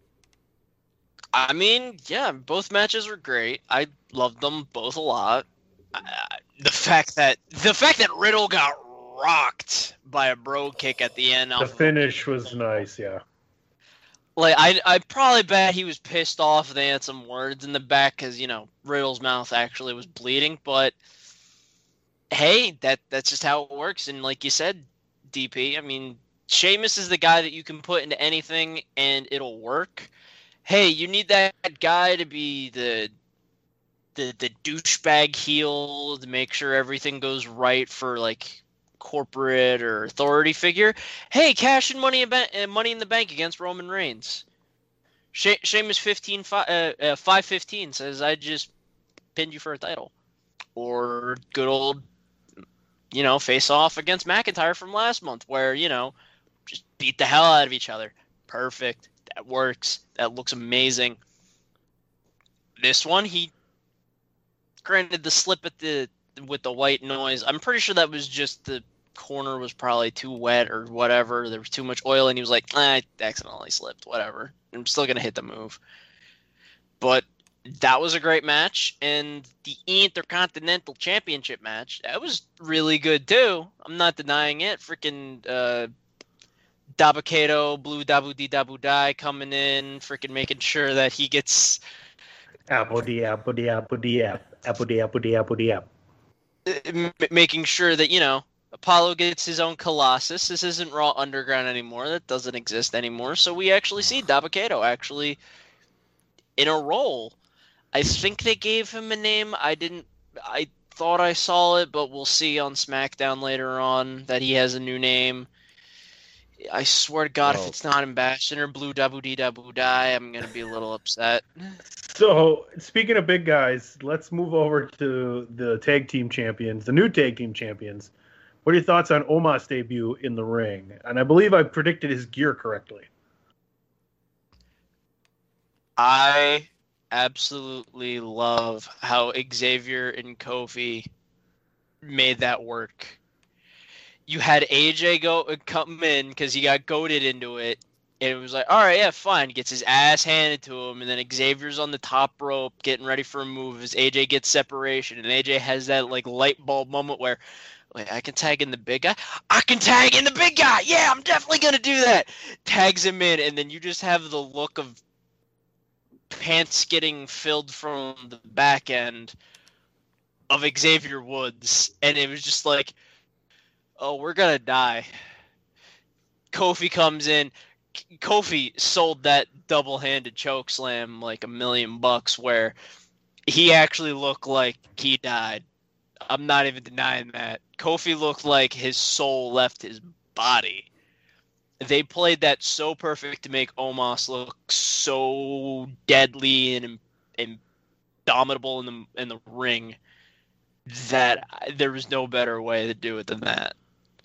I mean, yeah, both matches were great. I loved them both a lot. Uh, the fact that the fact that Riddle got rocked by a bro kick at the end. The finish was nice, yeah. Like I, I probably bet he was pissed off. They had some words in the back because you know Riddle's mouth actually was bleeding. But hey, that that's just how it works. And like you said, D P, I mean, Sheamus is the guy that you can put into anything and it'll work. Hey, you need that guy to be the the the douchebag heel to make sure everything goes right for like corporate or authority figure. Hey, cash in money in, ba- money in the bank against Roman Reigns. She- Sheamus fifteen five uh, uh, five fifteen says I just pinned you for a title, or good old, you know, face off against McIntyre from last month where, you know, just beat the hell out of each other. Perfect. That works. That looks amazing. This one, he granted the slip at the with the white noise. I'm pretty sure that was just the corner was probably too wet or whatever. There was too much oil, and he was like, eh, I accidentally slipped. Whatever. I'm still gonna hit the move. But that was a great match, and the Intercontinental Championship match, that was really good too. I'm not denying it. Freaking uh, Dabba-Kato, Blue Dabu Di Dabu Dai coming in, freaking making sure that he gets Apple D Apple D Apple D Apple Apple D Apple D Apple D Apple. M- making sure that, you know, Apollo gets his own Colossus. This isn't Raw Underground anymore. That doesn't exist anymore. So we actually see Dabba-Kato actually in a role. I think they gave him a name. I didn't. I thought I saw it, but we'll see on SmackDown later on that he has a new name. I swear to God, oh. if it's not Ambassador Blue Dabu Di Dabu Dai, I'm gonna be a little upset. So, speaking of big guys, let's move over to the tag team champions, the new tag team champions. What are your thoughts on Omos' debut in the ring? And I believe I predicted his gear correctly. I absolutely love how Xavier and Kofi made that work. You had A J go come in because he got goaded into it, and it was like, all right, yeah, fine. Gets his ass handed to him, and then Xavier's on the top rope getting ready for a move as A J gets separation, and A J has that like light bulb moment where, wait, I can tag in the big guy? I can tag in the big guy! Yeah, I'm definitely going to do that! Tags him in, and then you just have the look of pants getting filled from the back end of Xavier Woods, and it was just like, oh, we're going to die. Kofi comes in. Kofi sold that double-handed choke slam like a million bucks where he actually looked like he died. I'm not even denying that. Kofi looked like his soul left his body. They played that so perfect to make Omos look so deadly and indomitable in the in the ring that there was no better way to do it than that.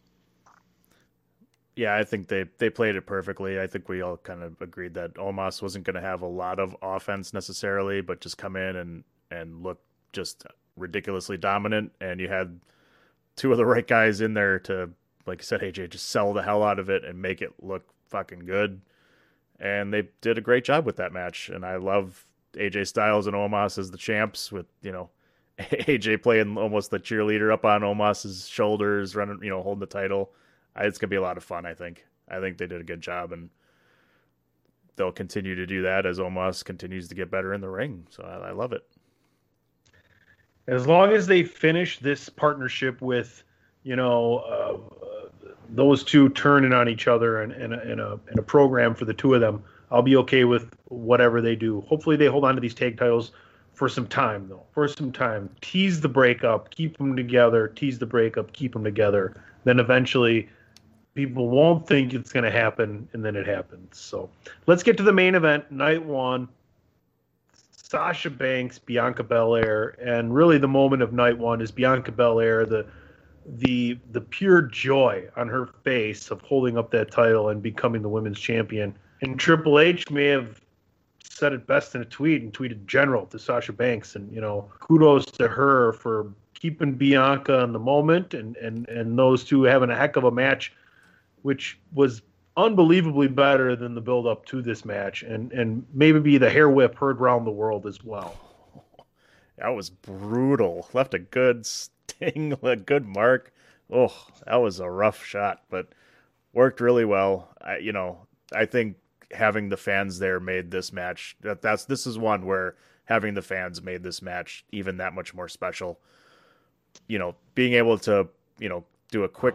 Yeah, I think they, they played it perfectly. I think we all kind of agreed that Omos wasn't going to have a lot of offense necessarily, but just come in and, and look just ridiculously dominant. And you had two of the right guys in there to, like I said, A J, just sell the hell out of it and make it look fucking good. And they did a great job with that match. And I love A J Styles and Omos as the champs with, you know, A J playing almost the cheerleader up on Omos's shoulders, running, you know, holding the title. It's going to be a lot of fun, I think. I think they did a good job, and they'll continue to do that as Omos continues to get better in the ring. So I, I love it. As long as they finish this partnership with, you know, uh, those two turning on each other and in, in, in, a, in a program for the two of them, I'll be okay with whatever they do. Hopefully they hold on to these tag titles for some time, though. For some time. Tease the breakup, keep them together, tease the breakup, keep them together. Then eventually people won't think it's going to happen, and then it happens. So let's get to the main event, night one. Sasha Banks, Bianca Belair, and really the moment of night one is Bianca Belair, the the the pure joy on her face of holding up that title and becoming the women's champion. And Triple H may have said it best in a tweet and tweeted general to Sasha Banks, and you know, kudos to her for keeping Bianca in the moment, and and and those two having a heck of a match, which was unbelievably better than the build-up to this match, and, and maybe be the hair whip heard around the world as well. That was brutal. Left a good sting, a good mark. Oh, that was a rough shot, but worked really well. I, you know, I think having the fans there made this match, that that's this is one where having the fans made this match even that much more special. You know, being able to, you know, do a quick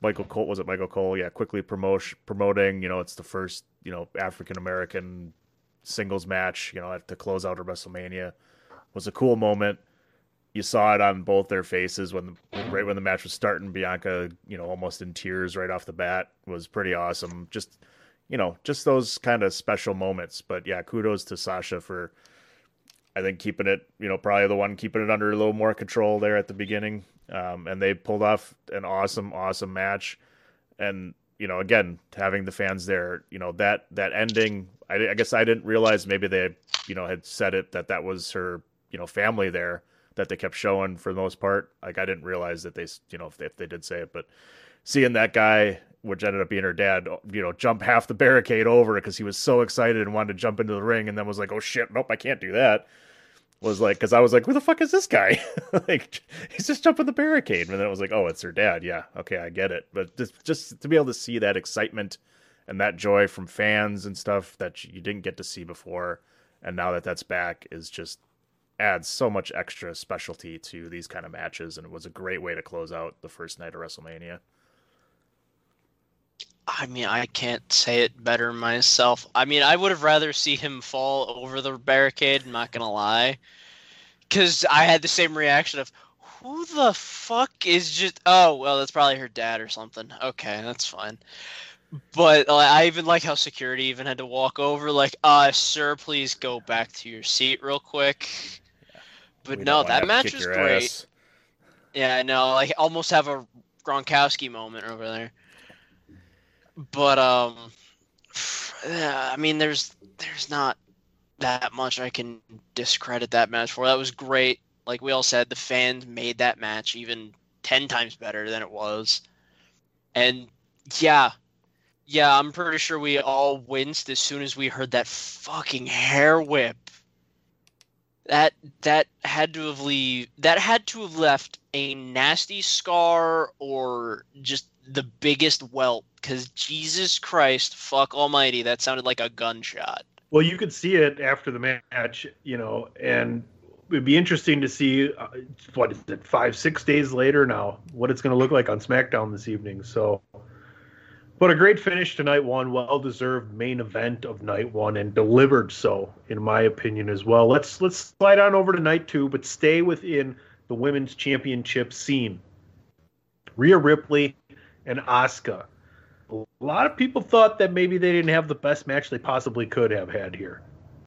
Michael Cole, was it Michael Cole? Yeah, quickly promotion promoting. You know, it's the first you know African American singles match. You know, to close out a WrestleMania. It was a cool moment. You saw it on both their faces when the, right when the match was starting. Bianca, you know, almost in tears right off the bat, was pretty awesome. Just, you know, just those kind of special moments. But yeah, kudos to Sasha for, I think, keeping it, you know, probably the one keeping it under a little more control there at the beginning. Um, and they pulled off an awesome, awesome match. And, you know, again, having the fans there, you know, that, that ending, I, I guess I didn't realize maybe they, you know, had said it, that that was her, you know, family there that they kept showing for the most part. Like, I didn't realize that they, you know, if they, if they did say it, but seeing that guy, which ended up being her dad, you know, jump half the barricade over because he was so excited and wanted to jump into the ring, and then was like, oh shit, nope, I can't do that. Was like, because I was like, who the fuck is this guy? Like, he's just jumping the barricade. And then it was like, oh, it's her dad. Yeah, okay, I get it. But just, just to be able to see that excitement and that joy from fans and stuff that you didn't get to see before, and now that that's back, is just adds so much extra specialty to these kind of matches, and it was a great way to close out the first night of WrestleMania. I mean, I can't say it better myself. I mean, I would have rather see him fall over the barricade, I'm not gonna lie. Because I had the same reaction of, who the fuck is just... Oh, well, that's probably her dad or something. Okay, that's fine. But uh, I even like how security even had to walk over, like, uh, sir, please go back to your seat real quick. Yeah. But we no, that match was great. Ass. Yeah, I know, like, almost have a Gronkowski moment over there. But, um, yeah, I mean, there's there's not that much I can discredit that match for. That was great. Like we all said, the fans made that match even ten times better than it was. And, yeah, yeah, I'm pretty sure we all winced as soon as we heard that fucking hair whip. That that had to have leave that had to have left a nasty scar or just the biggest welt, because Jesus Christ, fuck almighty, that sounded like a gunshot. Well, you could see it after the match, you know, and it'd be interesting to see, uh, what is it, five, six days later now, what it's going to look like on SmackDown this evening. So, but a great finish to night one, well-deserved main event of night one, and delivered so, in my opinion, as well. Let's let's slide on over to night two, but stay within the women's championship scene. Rhea Ripley and Asuka. A lot of people thought that maybe they didn't have the best match they possibly could have had here.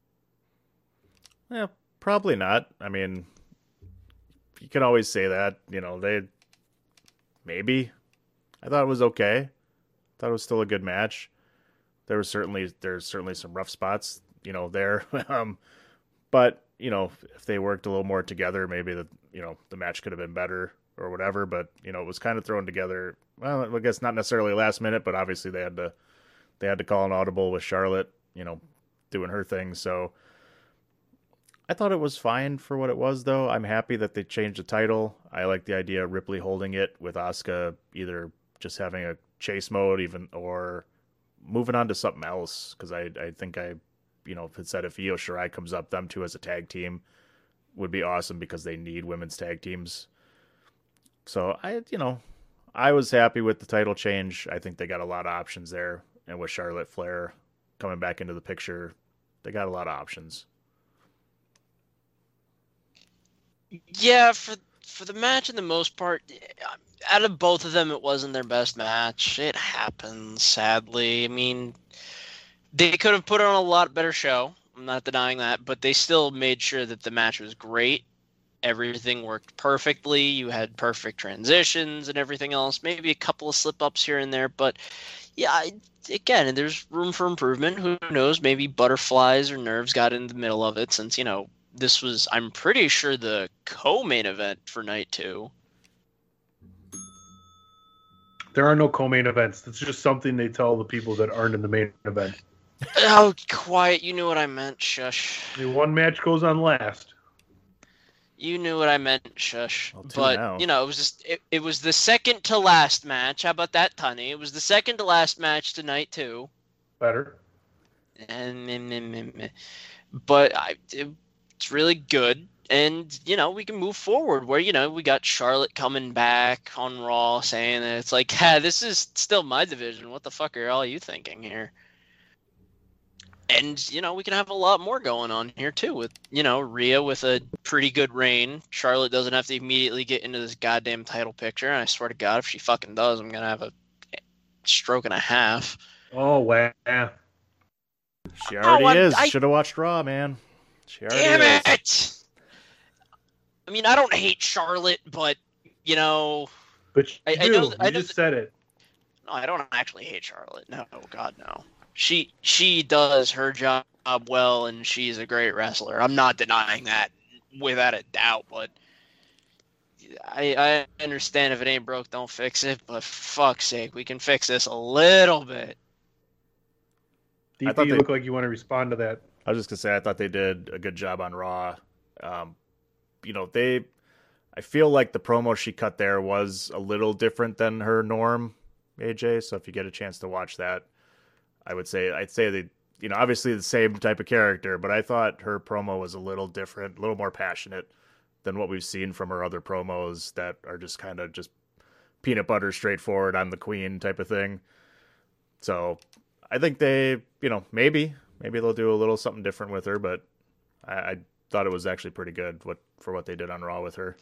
Yeah, probably not. I mean, you can always say that. You know, they maybe. I thought it was okay. Thought it was still a good match. There was certainly there's certainly some rough spots, you know, there. um, but you know, if they worked a little more together, maybe the you know the match could have been better or whatever. But you know, it was kind of thrown together. Well, I guess not necessarily last minute, but obviously they had to they had to call an audible with Charlotte, you know, doing her thing. So I thought it was fine for what it was, though. I'm happy that they changed the title. I like the idea of Ripley holding it with Asuka either just having a chase mode, even or moving on to something else. Because I I think I you know had said if Io Shirai comes up, them two as a tag team would be awesome because they need women's tag teams. So I you know. I was happy with the title change. I think they got a lot of options there. And with Charlotte Flair coming back into the picture, they got a lot of options. Yeah, for for the match in the most part, out of both of them, it wasn't their best match. It happens, sadly. I mean, they could have put on a lot better show. I'm not denying that. But they still made sure that the match was great. Everything worked perfectly. You had perfect transitions and everything else. Maybe a couple of slip-ups here and there. But, yeah, again, there's room for improvement. Who knows? Maybe butterflies or nerves got in the middle of it since, you know, this was, I'm pretty sure, the co-main event for night two. There are no co-main events. It's just something they tell the people that aren't in the main event. Oh, quiet. You knew what I meant. Shush. The one match goes on last. You knew what I meant, shush. Well, but, now. you know, it was just it, it was the second to last match. How about that, Tunny? It was the second to last match tonight, too. Better. And, but I, it, it's really good. And, you know, we can move forward where, you know, we got Charlotte coming back on Raw saying that it's like, ha, this is still my division. What the fuck are all you thinking here? And, you know, we can have a lot more going on here, too, with, you know, Rhea with a pretty good reign. Charlotte doesn't have to immediately get into this goddamn title picture. And I swear to God, if she fucking does, I'm going to have a stroke and a half. Oh, wow. She already Oh, is. I- Should have watched Raw, man. She already Damn is. it! I mean, I don't hate Charlotte, but, you know... But you I, do. I know, you I know just said it. No, I don't actually hate Charlotte. No, God, no. She she does her job well, and she's a great wrestler. I'm not denying that without a doubt, but I, I understand if it ain't broke, don't fix it, but fuck's sake, we can fix this a little bit. D P, thought you they- look like you want to respond to that. I was just gonna say I thought they did a good job on Raw. Um, you know, they I feel like the promo she cut there was a little different than her norm, A J. So if you get a chance to watch that, I would say I'd say they, you know, obviously the same type of character, but I thought her promo was a little different, a little more passionate than what we've seen from her other promos that are just kind of just peanut butter, straightforward, I'm the queen type of thing. So I think they, you know, maybe maybe they'll do a little something different with her, but I, I thought it was actually pretty good what for what they did on Raw with her.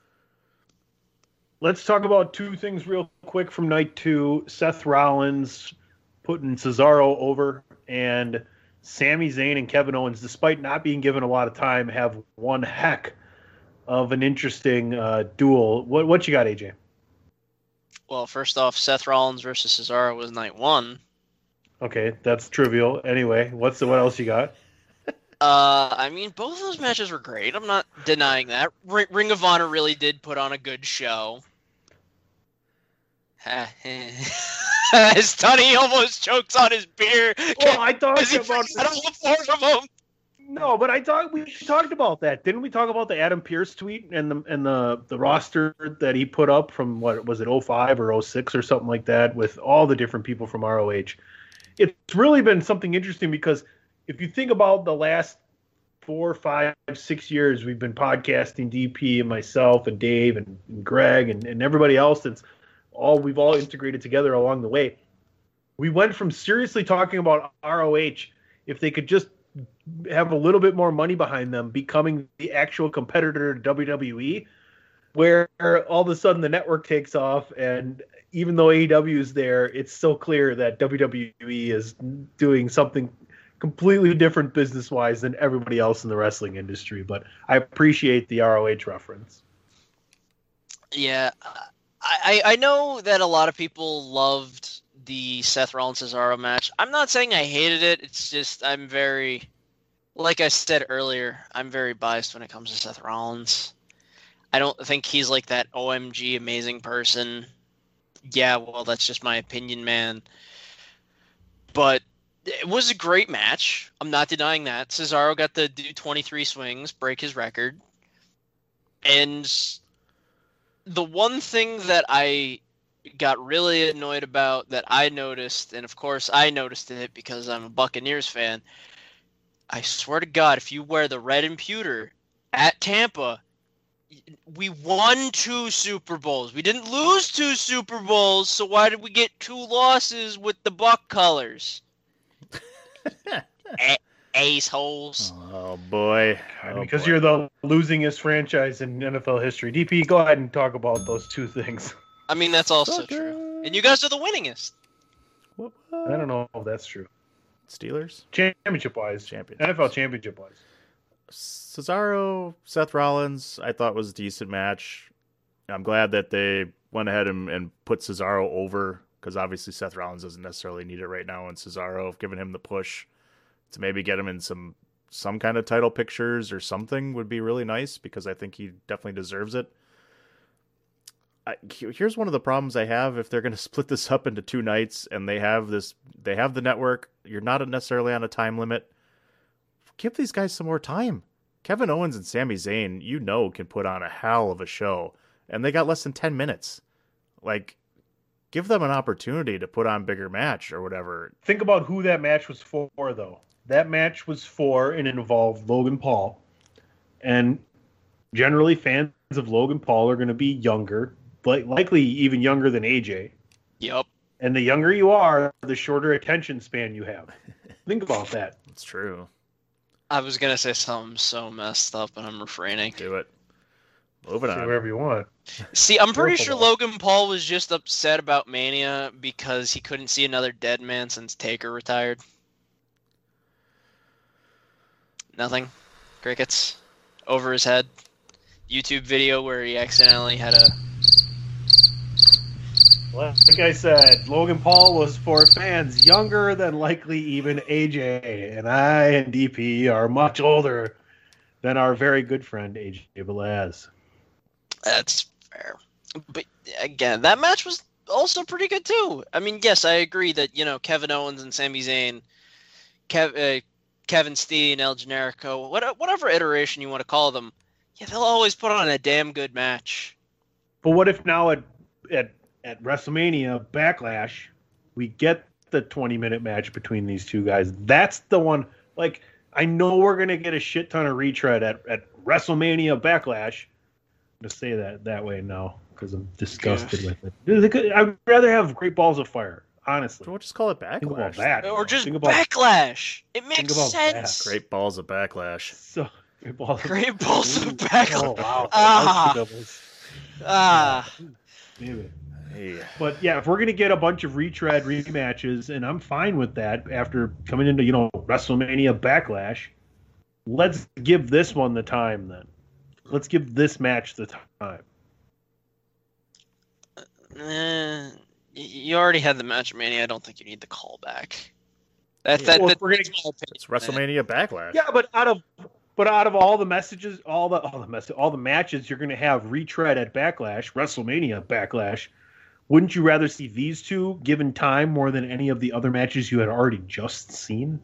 Let's talk about two things real quick from night two. Seth Rollins putting Cesaro over, and Sami Zayn and Kevin Owens, despite not being given a lot of time, have one heck of an interesting uh, duel. What what you got, A J? Well, first off, Seth Rollins versus Cesaro was night one. Okay, that's trivial. Anyway, what's the what else you got? Uh, I mean, both of those matches were great. I'm not denying that. Ring, Ring of Honor really did put on a good show. As Tony almost chokes on his beer. Well, I talked As he about freaks out all four of them. No, but I thought we talked about that. Didn't we talk about the Adam Pearce tweet and the and the, the roster that he put up from, what was it, oh five or oh six or something like that, with all the different people from R O H? It's really been something interesting because if you think about the last four, five, six years, we've been podcasting, D P and myself and Dave and, and Greg and, and everybody else that's all we've all integrated together along the way. We went from seriously talking about R O H, if they could just have a little bit more money behind them, becoming the actual competitor to W W E, where all of a sudden the network takes off, and even though A E W is there, it's so clear that W W E is doing something completely different business-wise than everybody else in the wrestling industry. But I appreciate the R O H reference. Yeah, I, I know that a lot of people loved the Seth Rollins Cesaro match. I'm not saying I hated it. It's just I'm very, like I said earlier, I'm very biased when it comes to Seth Rollins. I don't think he's like that O M G amazing person. Yeah, well, that's just my opinion, man. But it was a great match. I'm not denying that. Cesaro got to do twenty-three swings, break his record. And the one thing that I got really annoyed about that I noticed, and of course I noticed it because I'm a Buccaneers fan, I swear to God, if you wear the red and pewter at Tampa, we won two Super Bowls. We didn't lose two Super Bowls, so why did we get two losses with the Buck colors? A- ace holes. Oh boy! Oh, because boy. you're the losingest franchise in N F L history. D P, go ahead and talk about those two things. I mean, that's also true. And you guys are the winningest. I don't know if that's true. Steelers? Championship-wise. Championship. N F L championship-wise. Cesaro, Seth Rollins, I thought was a decent match. I'm glad that they went ahead and, and put Cesaro over, because obviously Seth Rollins doesn't necessarily need it right now, and Cesaro have given him the push to maybe get him in some some kind of title pictures or something would be really nice, because I think he definitely deserves it. I, here's one of the problems I have if they're going to split this up into two nights and they have this, they have the network. You're not necessarily on a time limit. Give these guys some more time. Kevin Owens and Sami Zayn, you know, can put on a hell of a show, and they got less than ten minutes. Like, give them an opportunity to put on bigger match or whatever. Think about who that match was for, though. That match was for, and it involved Logan Paul. And generally fans of Logan Paul are going to be younger, like likely even younger than A J. Yep. And the younger you are, the shorter attention span you have. Think about that. It's true. I was gonna say something so messed up, and I'm refraining. Do it. Moving Say on. wherever you want. See, I'm pretty Careful, sure though. Logan Paul was just upset about Mania because he couldn't see another dead man since Taker retired. Nothing. Crickets. Over his head. YouTube video where he accidentally had a... Well, like I said, Logan Paul was for fans younger than likely even A J. And I and D P are much older than our very good friend A J Velez. That's fair. But again, that match was also pretty good too. I mean, yes, I agree that, you know, Kevin Owens and Sami Zayn, Kev, uh, Kevin Steen, El Generico, what, whatever iteration you want to call them, yeah, they'll always put on a damn good match. But what if now at at at WrestleMania Backlash, we get the twenty-minute match between these two guys? That's the one. Like, I know we're going to get a shit ton of retread at, at WrestleMania Backlash. I'm going to say that that way now because I'm disgusted Yeah. with it. I'd rather have Great Balls of Fire, honestly. We'll just call it Think about Backlash. that. Or just Think about, Backlash. It think makes about sense. that. Great balls of Backlash. So, Great Balls of Great balls of Ooh, Backlash. Oh, wow. Ah. That was- Ah. Damn it. Hey. But yeah, if we're gonna get a bunch of retread rematches, and I'm fine with that after coming into, you know, WrestleMania Backlash, let's give this one the time then. Let's give this match the time. Eh, you already had the match at Mania. I don't think you need the callback. That, that, Well, that, if we're gonna- that's my opinion. It's WrestleMania Backlash. Yeah, but out of but out of all the messages, all the all the mess, all the matches you're gonna have retread at Backlash, WrestleMania Backlash, wouldn't you rather see these two given time more than any of the other matches you had already just seen?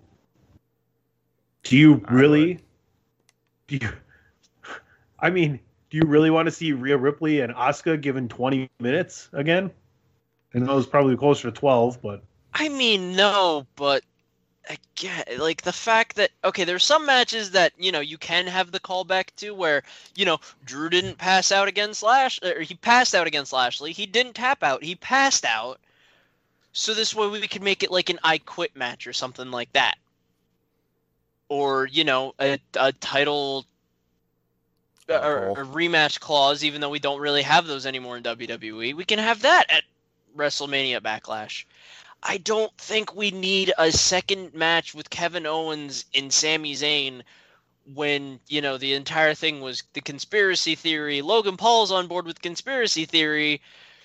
Do you really? Do you? I mean, do you really want to see Rhea Ripley and Asuka given twenty minutes again? And that was probably closer to twelve, but I mean, no, but again, like the fact that, okay, there's some matches that, you know, you can have the callback to where, you know, Drew didn't pass out against Lash, or he passed out against Lashley. He didn't tap out. He passed out. So this way we could make it like an I Quit match or something like that. Or, you know, a, a title or a rematch clause, even though we don't really have those anymore in W W E. We can have that at WrestleMania Backlash. I don't think we need a second match with Kevin Owens and Sami Zayn when, you know, the entire thing was the conspiracy theory. Logan Paul's on board with conspiracy theory.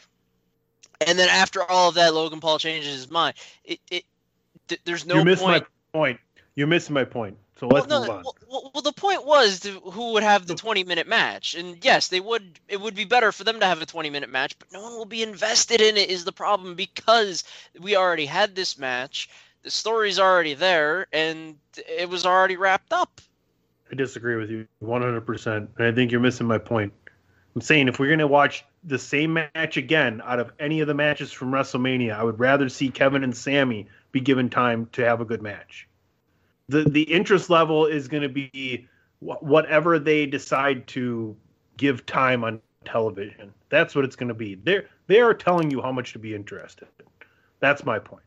And then after all of that, Logan Paul changes his mind. It, it, th- there's no you missed point. my point. You're missing my point. So let's well, move no, on. Well, well, the point was to, who would have the twenty-minute match, and yes, they would. It would be better for them to have a twenty-minute match, but no one will be invested in it. Is the problem because we already had this match, the story's already there, and it was already wrapped up. I disagree with you one hundred percent, and I think you're missing my point. I'm saying if we're going to watch the same match again out of any of the matches from WrestleMania, I would rather see Kevin and Sami be given time to have a good match. The the interest level is going to be wh- whatever they decide to give time on television. That's what it's going to be. They're, they are telling you how much to be interested. That's my point.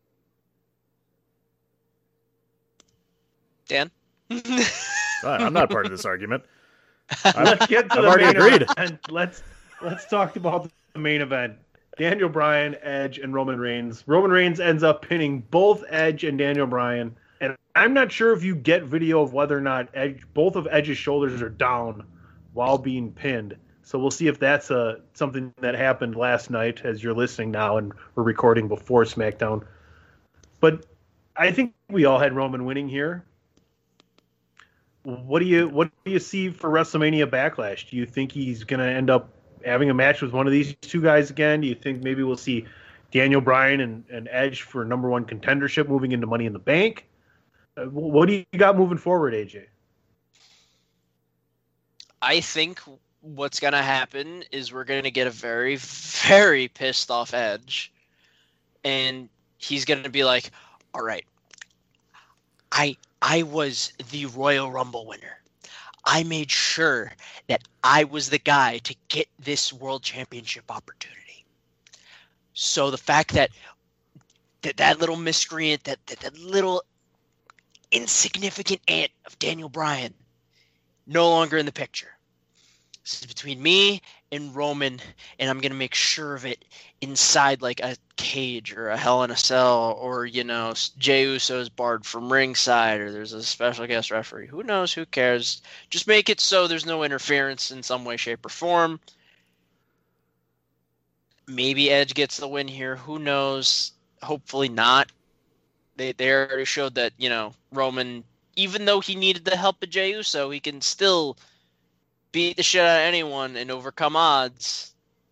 Dan? I'm not part of this argument. Let's get to I've the already main agreed. event. Let's let's talk about the main event. Daniel Bryan, Edge, and Roman Reigns. Roman Reigns ends up pinning both Edge and Daniel Bryan. And I'm not sure if you get video of whether or not Edge, both of Edge's shoulders are down while being pinned. So we'll see if that's a, something that happened last night as you're listening now, and we're recording before SmackDown. But I think we all had Roman winning here. What do you what do you see for WrestleMania Backlash? Do you think he's going to end up having a match with one of these two guys again? Do you think maybe we'll see Daniel Bryan and, and Edge for number one contendership moving into Money in the Bank? Uh, what do you got moving forward, A J? I think what's going to happen is we're going to get a very, very pissed off Edge. And he's going to be like, all right, I I was the Royal Rumble winner. I made sure that I was the guy to get this world championship opportunity. So the fact that that, that little miscreant, that, that that little insignificant ant of Daniel Bryan, no longer in the picture. This is between me and Roman, and I'm going to make sure of it inside like a cage or a Hell in a Cell, or, you know, Jey Uso's barred from ringside, or there's a special guest referee. Who knows? Who cares? Just make it so there's no interference in some way, shape, or form. Maybe Edge gets the win here. Who knows? Hopefully not. They, they already showed that, you know, Roman, even though he needed the help of Jey Uso, he can still beat the shit out of anyone and overcome odds.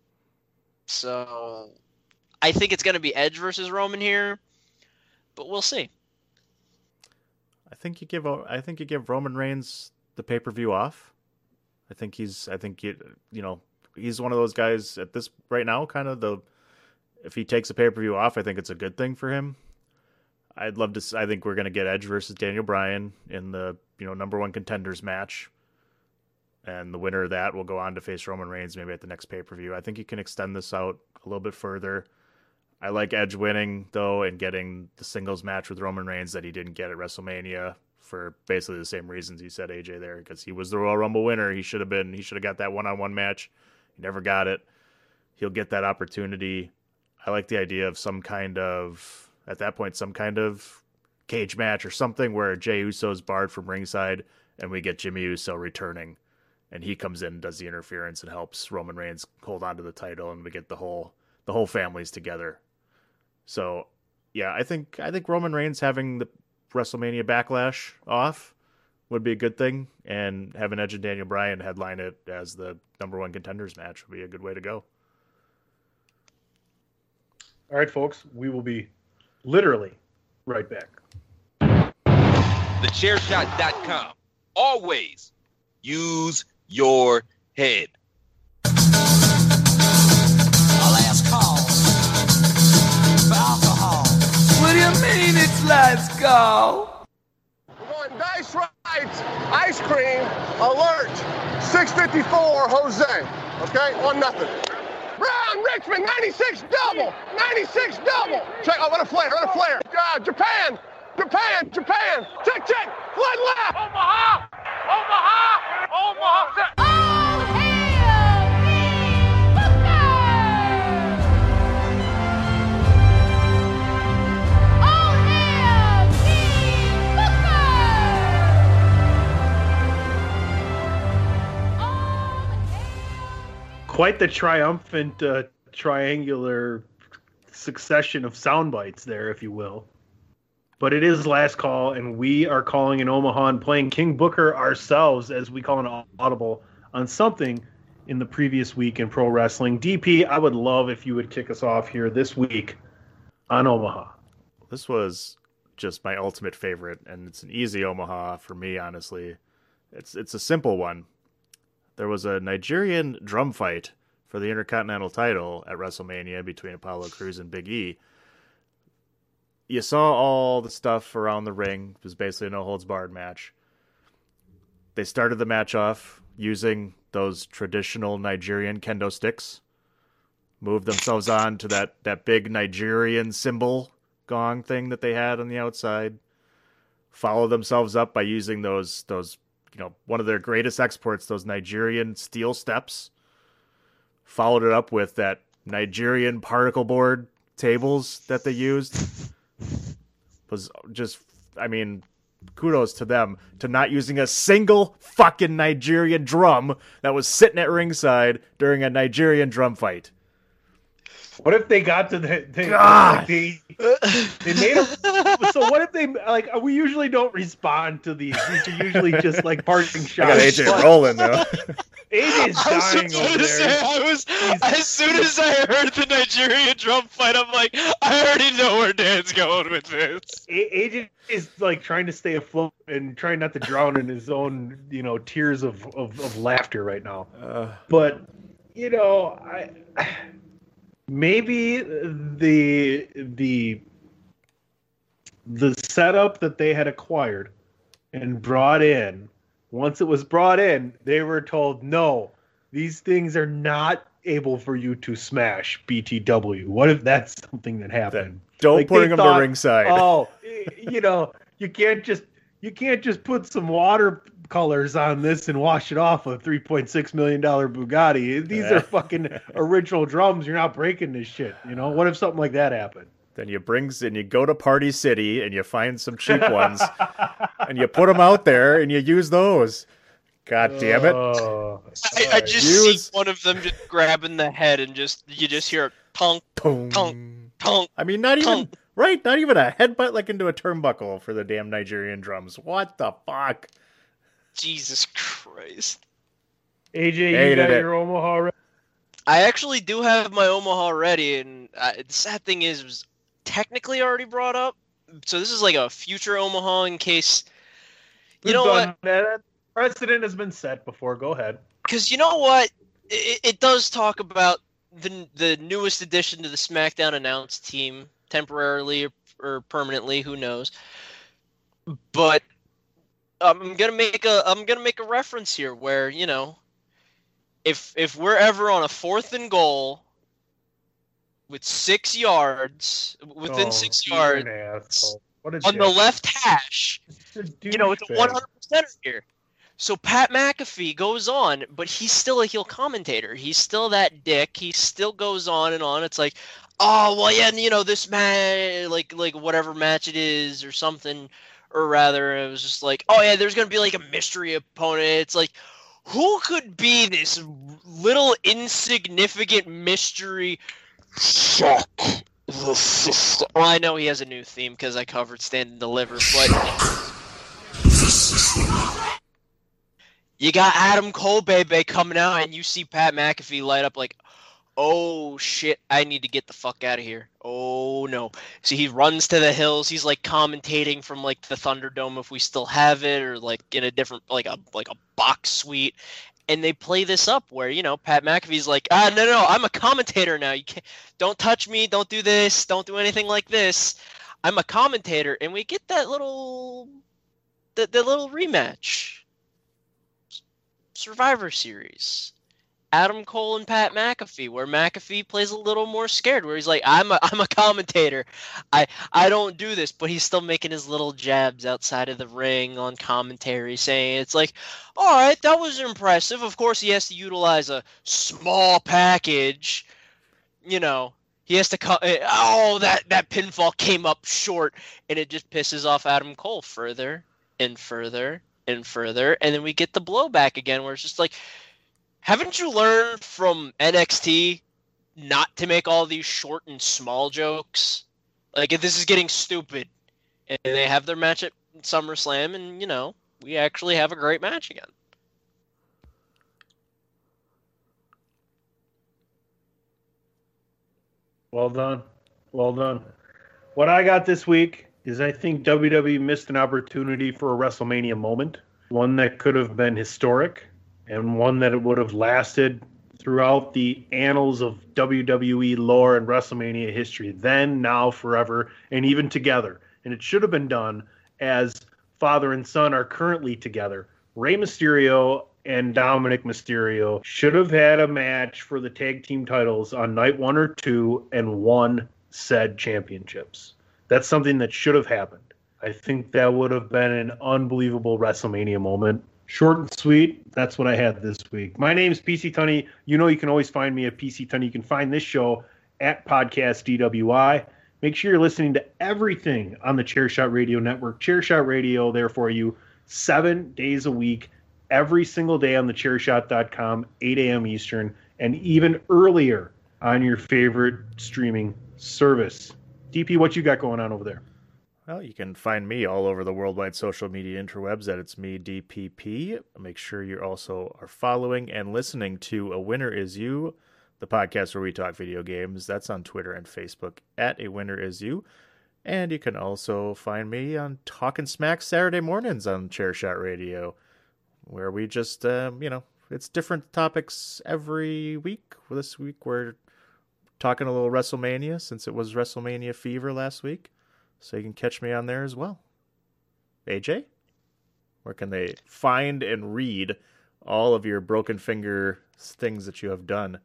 So I think it's going to be Edge versus Roman here, but we'll see. I think you give I think you give Roman Reigns the pay-per-view off. I think he's I think you you know, he's one of those guys at this right now, kind of the if he takes a pay-per-view off, I think it's a good thing for him. I'd love to I think we're going to get Edge versus Daniel Bryan in the, you know, number one contenders match. And the winner of that will go on to face Roman Reigns maybe at the next pay-per-view. I think you can extend this out a little bit further. I like Edge winning, though, and getting the singles match with Roman Reigns that he didn't get at WrestleMania for basically the same reasons you said, A J, there, because he was the Royal Rumble winner. He should have been. He should have got that one-on-one match. He never got it. He'll get that opportunity. I like the idea of some kind of, at that point, some kind of cage match or something where Jey Uso's barred from ringside and we get Jimmy Uso returning. And he comes in and does the interference and helps Roman Reigns hold on to the title, and we get the whole the whole families together. So, yeah, I think I think Roman Reigns having the WrestleMania Backlash off would be a good thing, and having Edge and Daniel Bryan headline it as the number one contenders match would be a good way to go. All right, folks, we will be literally right back. the chair shot dot com. Always use your head. Last call for alcohol. What do you mean it's last call? We're going Dice Right, ice cream, alert, six fifty-four, Jose. Okay, one nothing. Brown, Richmond, ninety-six double, ninety-six double. Check, oh, what a flare, what a flare. Uh, Japan, Japan, Japan. Check, check, flood left. Omaha, Omaha, Omaha. All hail King Booker! All hail King Booker! Quite the triumphant uh, triangular succession of sound bites there, if you will. But it is last call, and we are calling in Omaha and playing King Booker ourselves as we call an audible on something in the previous week in pro wrestling. D P, I would love if you would kick us off here this week on Omaha. This was just my ultimate favorite, and it's an easy Omaha for me, honestly. It's it's a simple one. There was a Nigerian drum fight for the Intercontinental title at WrestleMania between Apollo Crews and Big E. You saw all the stuff around the ring. It was basically a no-holds-barred match. They started the match off using those traditional Nigerian kendo sticks. Moved themselves on to that, that big Nigerian symbol gong thing that they had on the outside. Followed themselves up by using those, those, you know, one of their greatest exports, those Nigerian steel steps. Followed it up with that Nigerian particle board tables that they used. Was just, I mean, kudos to them to not using a single fucking Nigerian drum that was sitting at ringside during a Nigerian drum fight. What if they got to the they, God. Like they, they made a so what if they like we usually don't respond to these. These are usually just like parting shots. I got A J rolling though. A J's dying over there. Say, I was as soon as I heard the Nigerian drum fight, I'm like, I already know where Dan's going with this. A J is like trying to stay afloat and trying not to drown in his own, you know, tears of of, of laughter right now. Uh, but you know, I. Maybe the the the setup that they had acquired and brought in once it was brought in, they were told, no, these things are not able for you to smash B T W. What if that's something that happened? Don't Like, bring they them thought, to ringside. Oh, you know, you can't just you can't just put some water colors on this and wash it off a three point six million dollars Bugatti. These are fucking original drums. You're not breaking this shit. You know, what if something like that happened? Then you brings and you go to Party City and you find some cheap ones and you put them out there and you use those. God damn it! Oh, I, I just Use- see one of them just grabbing the head and just you just hear tonk, tonk, tonk. I mean, not even tonk. right, not even a headbutt like into a turnbuckle for the damn Nigerian drums. What the fuck? Jesus Christ! A J, you Hated got it. your Omaha ready? I actually do have my Omaha ready, and uh, the sad thing is, it was technically already brought up. So this is like a future Omaha in case. You We've know done what? that. Precedent has been set before. Go ahead. Because you know what? It, it does talk about the the newest addition to the SmackDown announced team, temporarily or, or permanently, who knows? But I'm gonna make a I'm gonna make a reference here where you know, if if we're ever on a fourth and goal with six yards within Oh, six you're an yards asshole. What a on the dick. left hash, you know, it's a douchebag. one hundred percent here. So Pat McAfee goes on, but he's still a heel commentator. He's still that dick. He still goes on and on. It's like, oh well, yeah, you know this match, like like whatever match it is or something, or rather, it was just like, oh yeah, there's gonna be like a mystery opponent. It's like, who could be this little insignificant mystery? Check the system. Well, I know he has a new theme because I covered Stand and Deliver, but. You got Adam Cole, baby, coming out, and you see Pat McAfee light up like, oh, shit, I need to get the fuck out of here. Oh, no. So he runs to the hills. He's, like, commentating from, like, the Thunderdome if we still have it, or, like, in a different, like, a like a box suite. And they play this up where, you know, Pat McAfee's like, ah, no, no, no, I'm a commentator now. You can't, don't touch me. Don't do this. Don't do anything like this. I'm a commentator. And we get that little, the, the little rematch. Survivor Series, Adam Cole and Pat McAfee, where McAfee plays a little more scared, where he's like, I'm a, I'm a commentator, I I don't do this, but he's still making his little jabs outside of the ring on commentary, saying it's like, all right, that was impressive. Of course, he has to utilize a small package, you know. He has to cut. Oh, that that pinfall came up short, and it just pisses off Adam Cole further and further. And further, and then we get the blowback again where it's just like, haven't you learned from N X T not to make all these short and small jokes? Like, if this is getting stupid. And they have their match at SummerSlam, and, you know, we actually have a great match again. Well done. Well done. What I got this week is I think W W E missed an opportunity for a WrestleMania moment, one that could have been historic and one that it would have lasted throughout the annals of W W E lore and WrestleMania history, then, now, forever, and even together. And it should have been done as father and son are currently together. Rey Mysterio and Dominic Mysterio should have had a match for the tag team titles on night one or two and won said championships. That's something that should have happened. I think that would have been an unbelievable WrestleMania moment. Short and sweet, that's what I had this week. My name is P C Tunney. You know you can always find me at P C Tunney. You can find this show at Podcast D W I. Make sure you're listening to everything on the Chairshot Radio Network. Chairshot Radio there for you seven days a week, every single day on the chairshot dot com, eight a.m. Eastern, and even earlier on your favorite streaming service. D P, what you got going on over there? Well, you can find me all over the worldwide social media interwebs at It's Me, D P P. Make sure you also are following and listening to A Winner Is You, the podcast where we talk video games. That's on Twitter and Facebook at A Winner Is You. And you can also find me on Talkin' Smack Saturday mornings on Chairshot Radio, where we just, um, you know, it's different topics every week. This week we're talking a little WrestleMania since it was WrestleMania fever last week. So you can catch me on there as well. A J, Where can they find and read all of your broken finger things that you have done?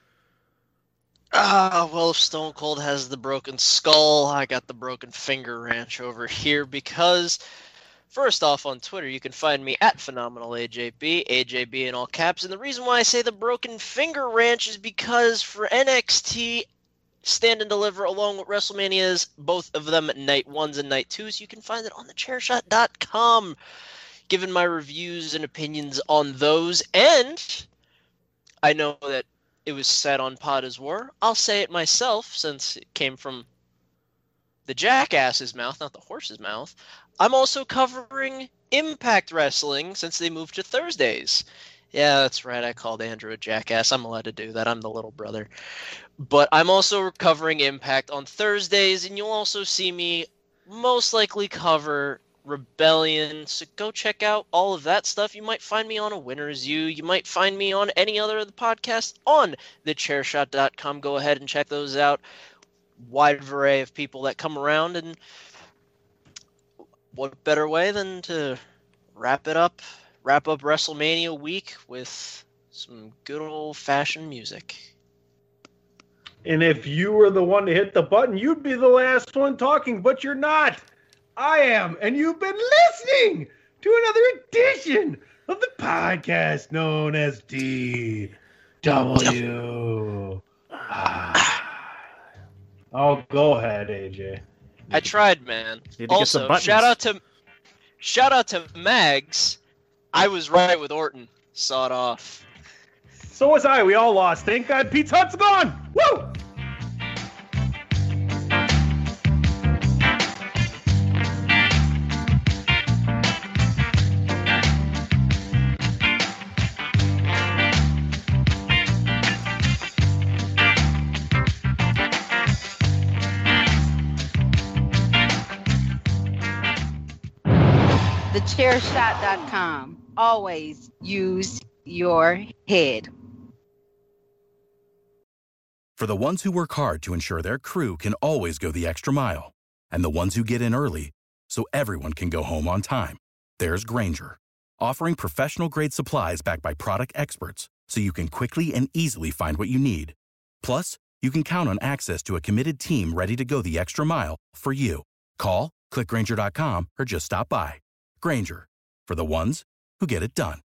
Ah, well, if Stone Cold has the broken skull, I got the broken finger ranch over here because, first off, on Twitter, you can find me at Phenomenal A J B, A J B in all caps, and the reason why I say the broken finger ranch is because for N X T Stand and Deliver, along with WrestleManias, both of them night ones and night twos, you can find it on the chair shot dot com, giving my reviews and opinions on those, and I know that it was said on Pod as War. I'll say it myself, since it came from the jackass's mouth, not the horse's mouth. I'm also covering Impact Wrestling, since they moved to Thursdays. Yeah, that's right, I called Andrew a jackass. I'm allowed to do that. I'm the little brother. But I'm also covering Impact on Thursdays, and you'll also see me most likely cover Rebellion, so go check out all of that stuff. You might find me on A Winner's You. You might find me on any other of the podcasts on the chair shot dot com. Go ahead and check those out. Wide array of people that come around, and what better way than to wrap it up, wrap up WrestleMania week with some good old-fashioned music. And if you were the one to hit the button, you'd be the last one talking, but you're not. I am, and you've been listening to another edition of the podcast known as D W. Oh, go ahead, A J. I tried, man. Need to Also, get some buttons. shout out to shout out to Mags. I was right with Orton. Saw it off. So was I. We all lost. Thank God Pete's Hut's gone. Woo! the chair shot dot com. Always use your head. For the ones who work hard to ensure their crew can always go the extra mile, and the ones who get in early so everyone can go home on time, there's Grainger, offering professional-grade supplies backed by product experts so you can quickly and easily find what you need. Plus, you can count on access to a committed team ready to go the extra mile for you. Call, click Grainger dot com, or just stop by. Grainger, for the ones who get it done.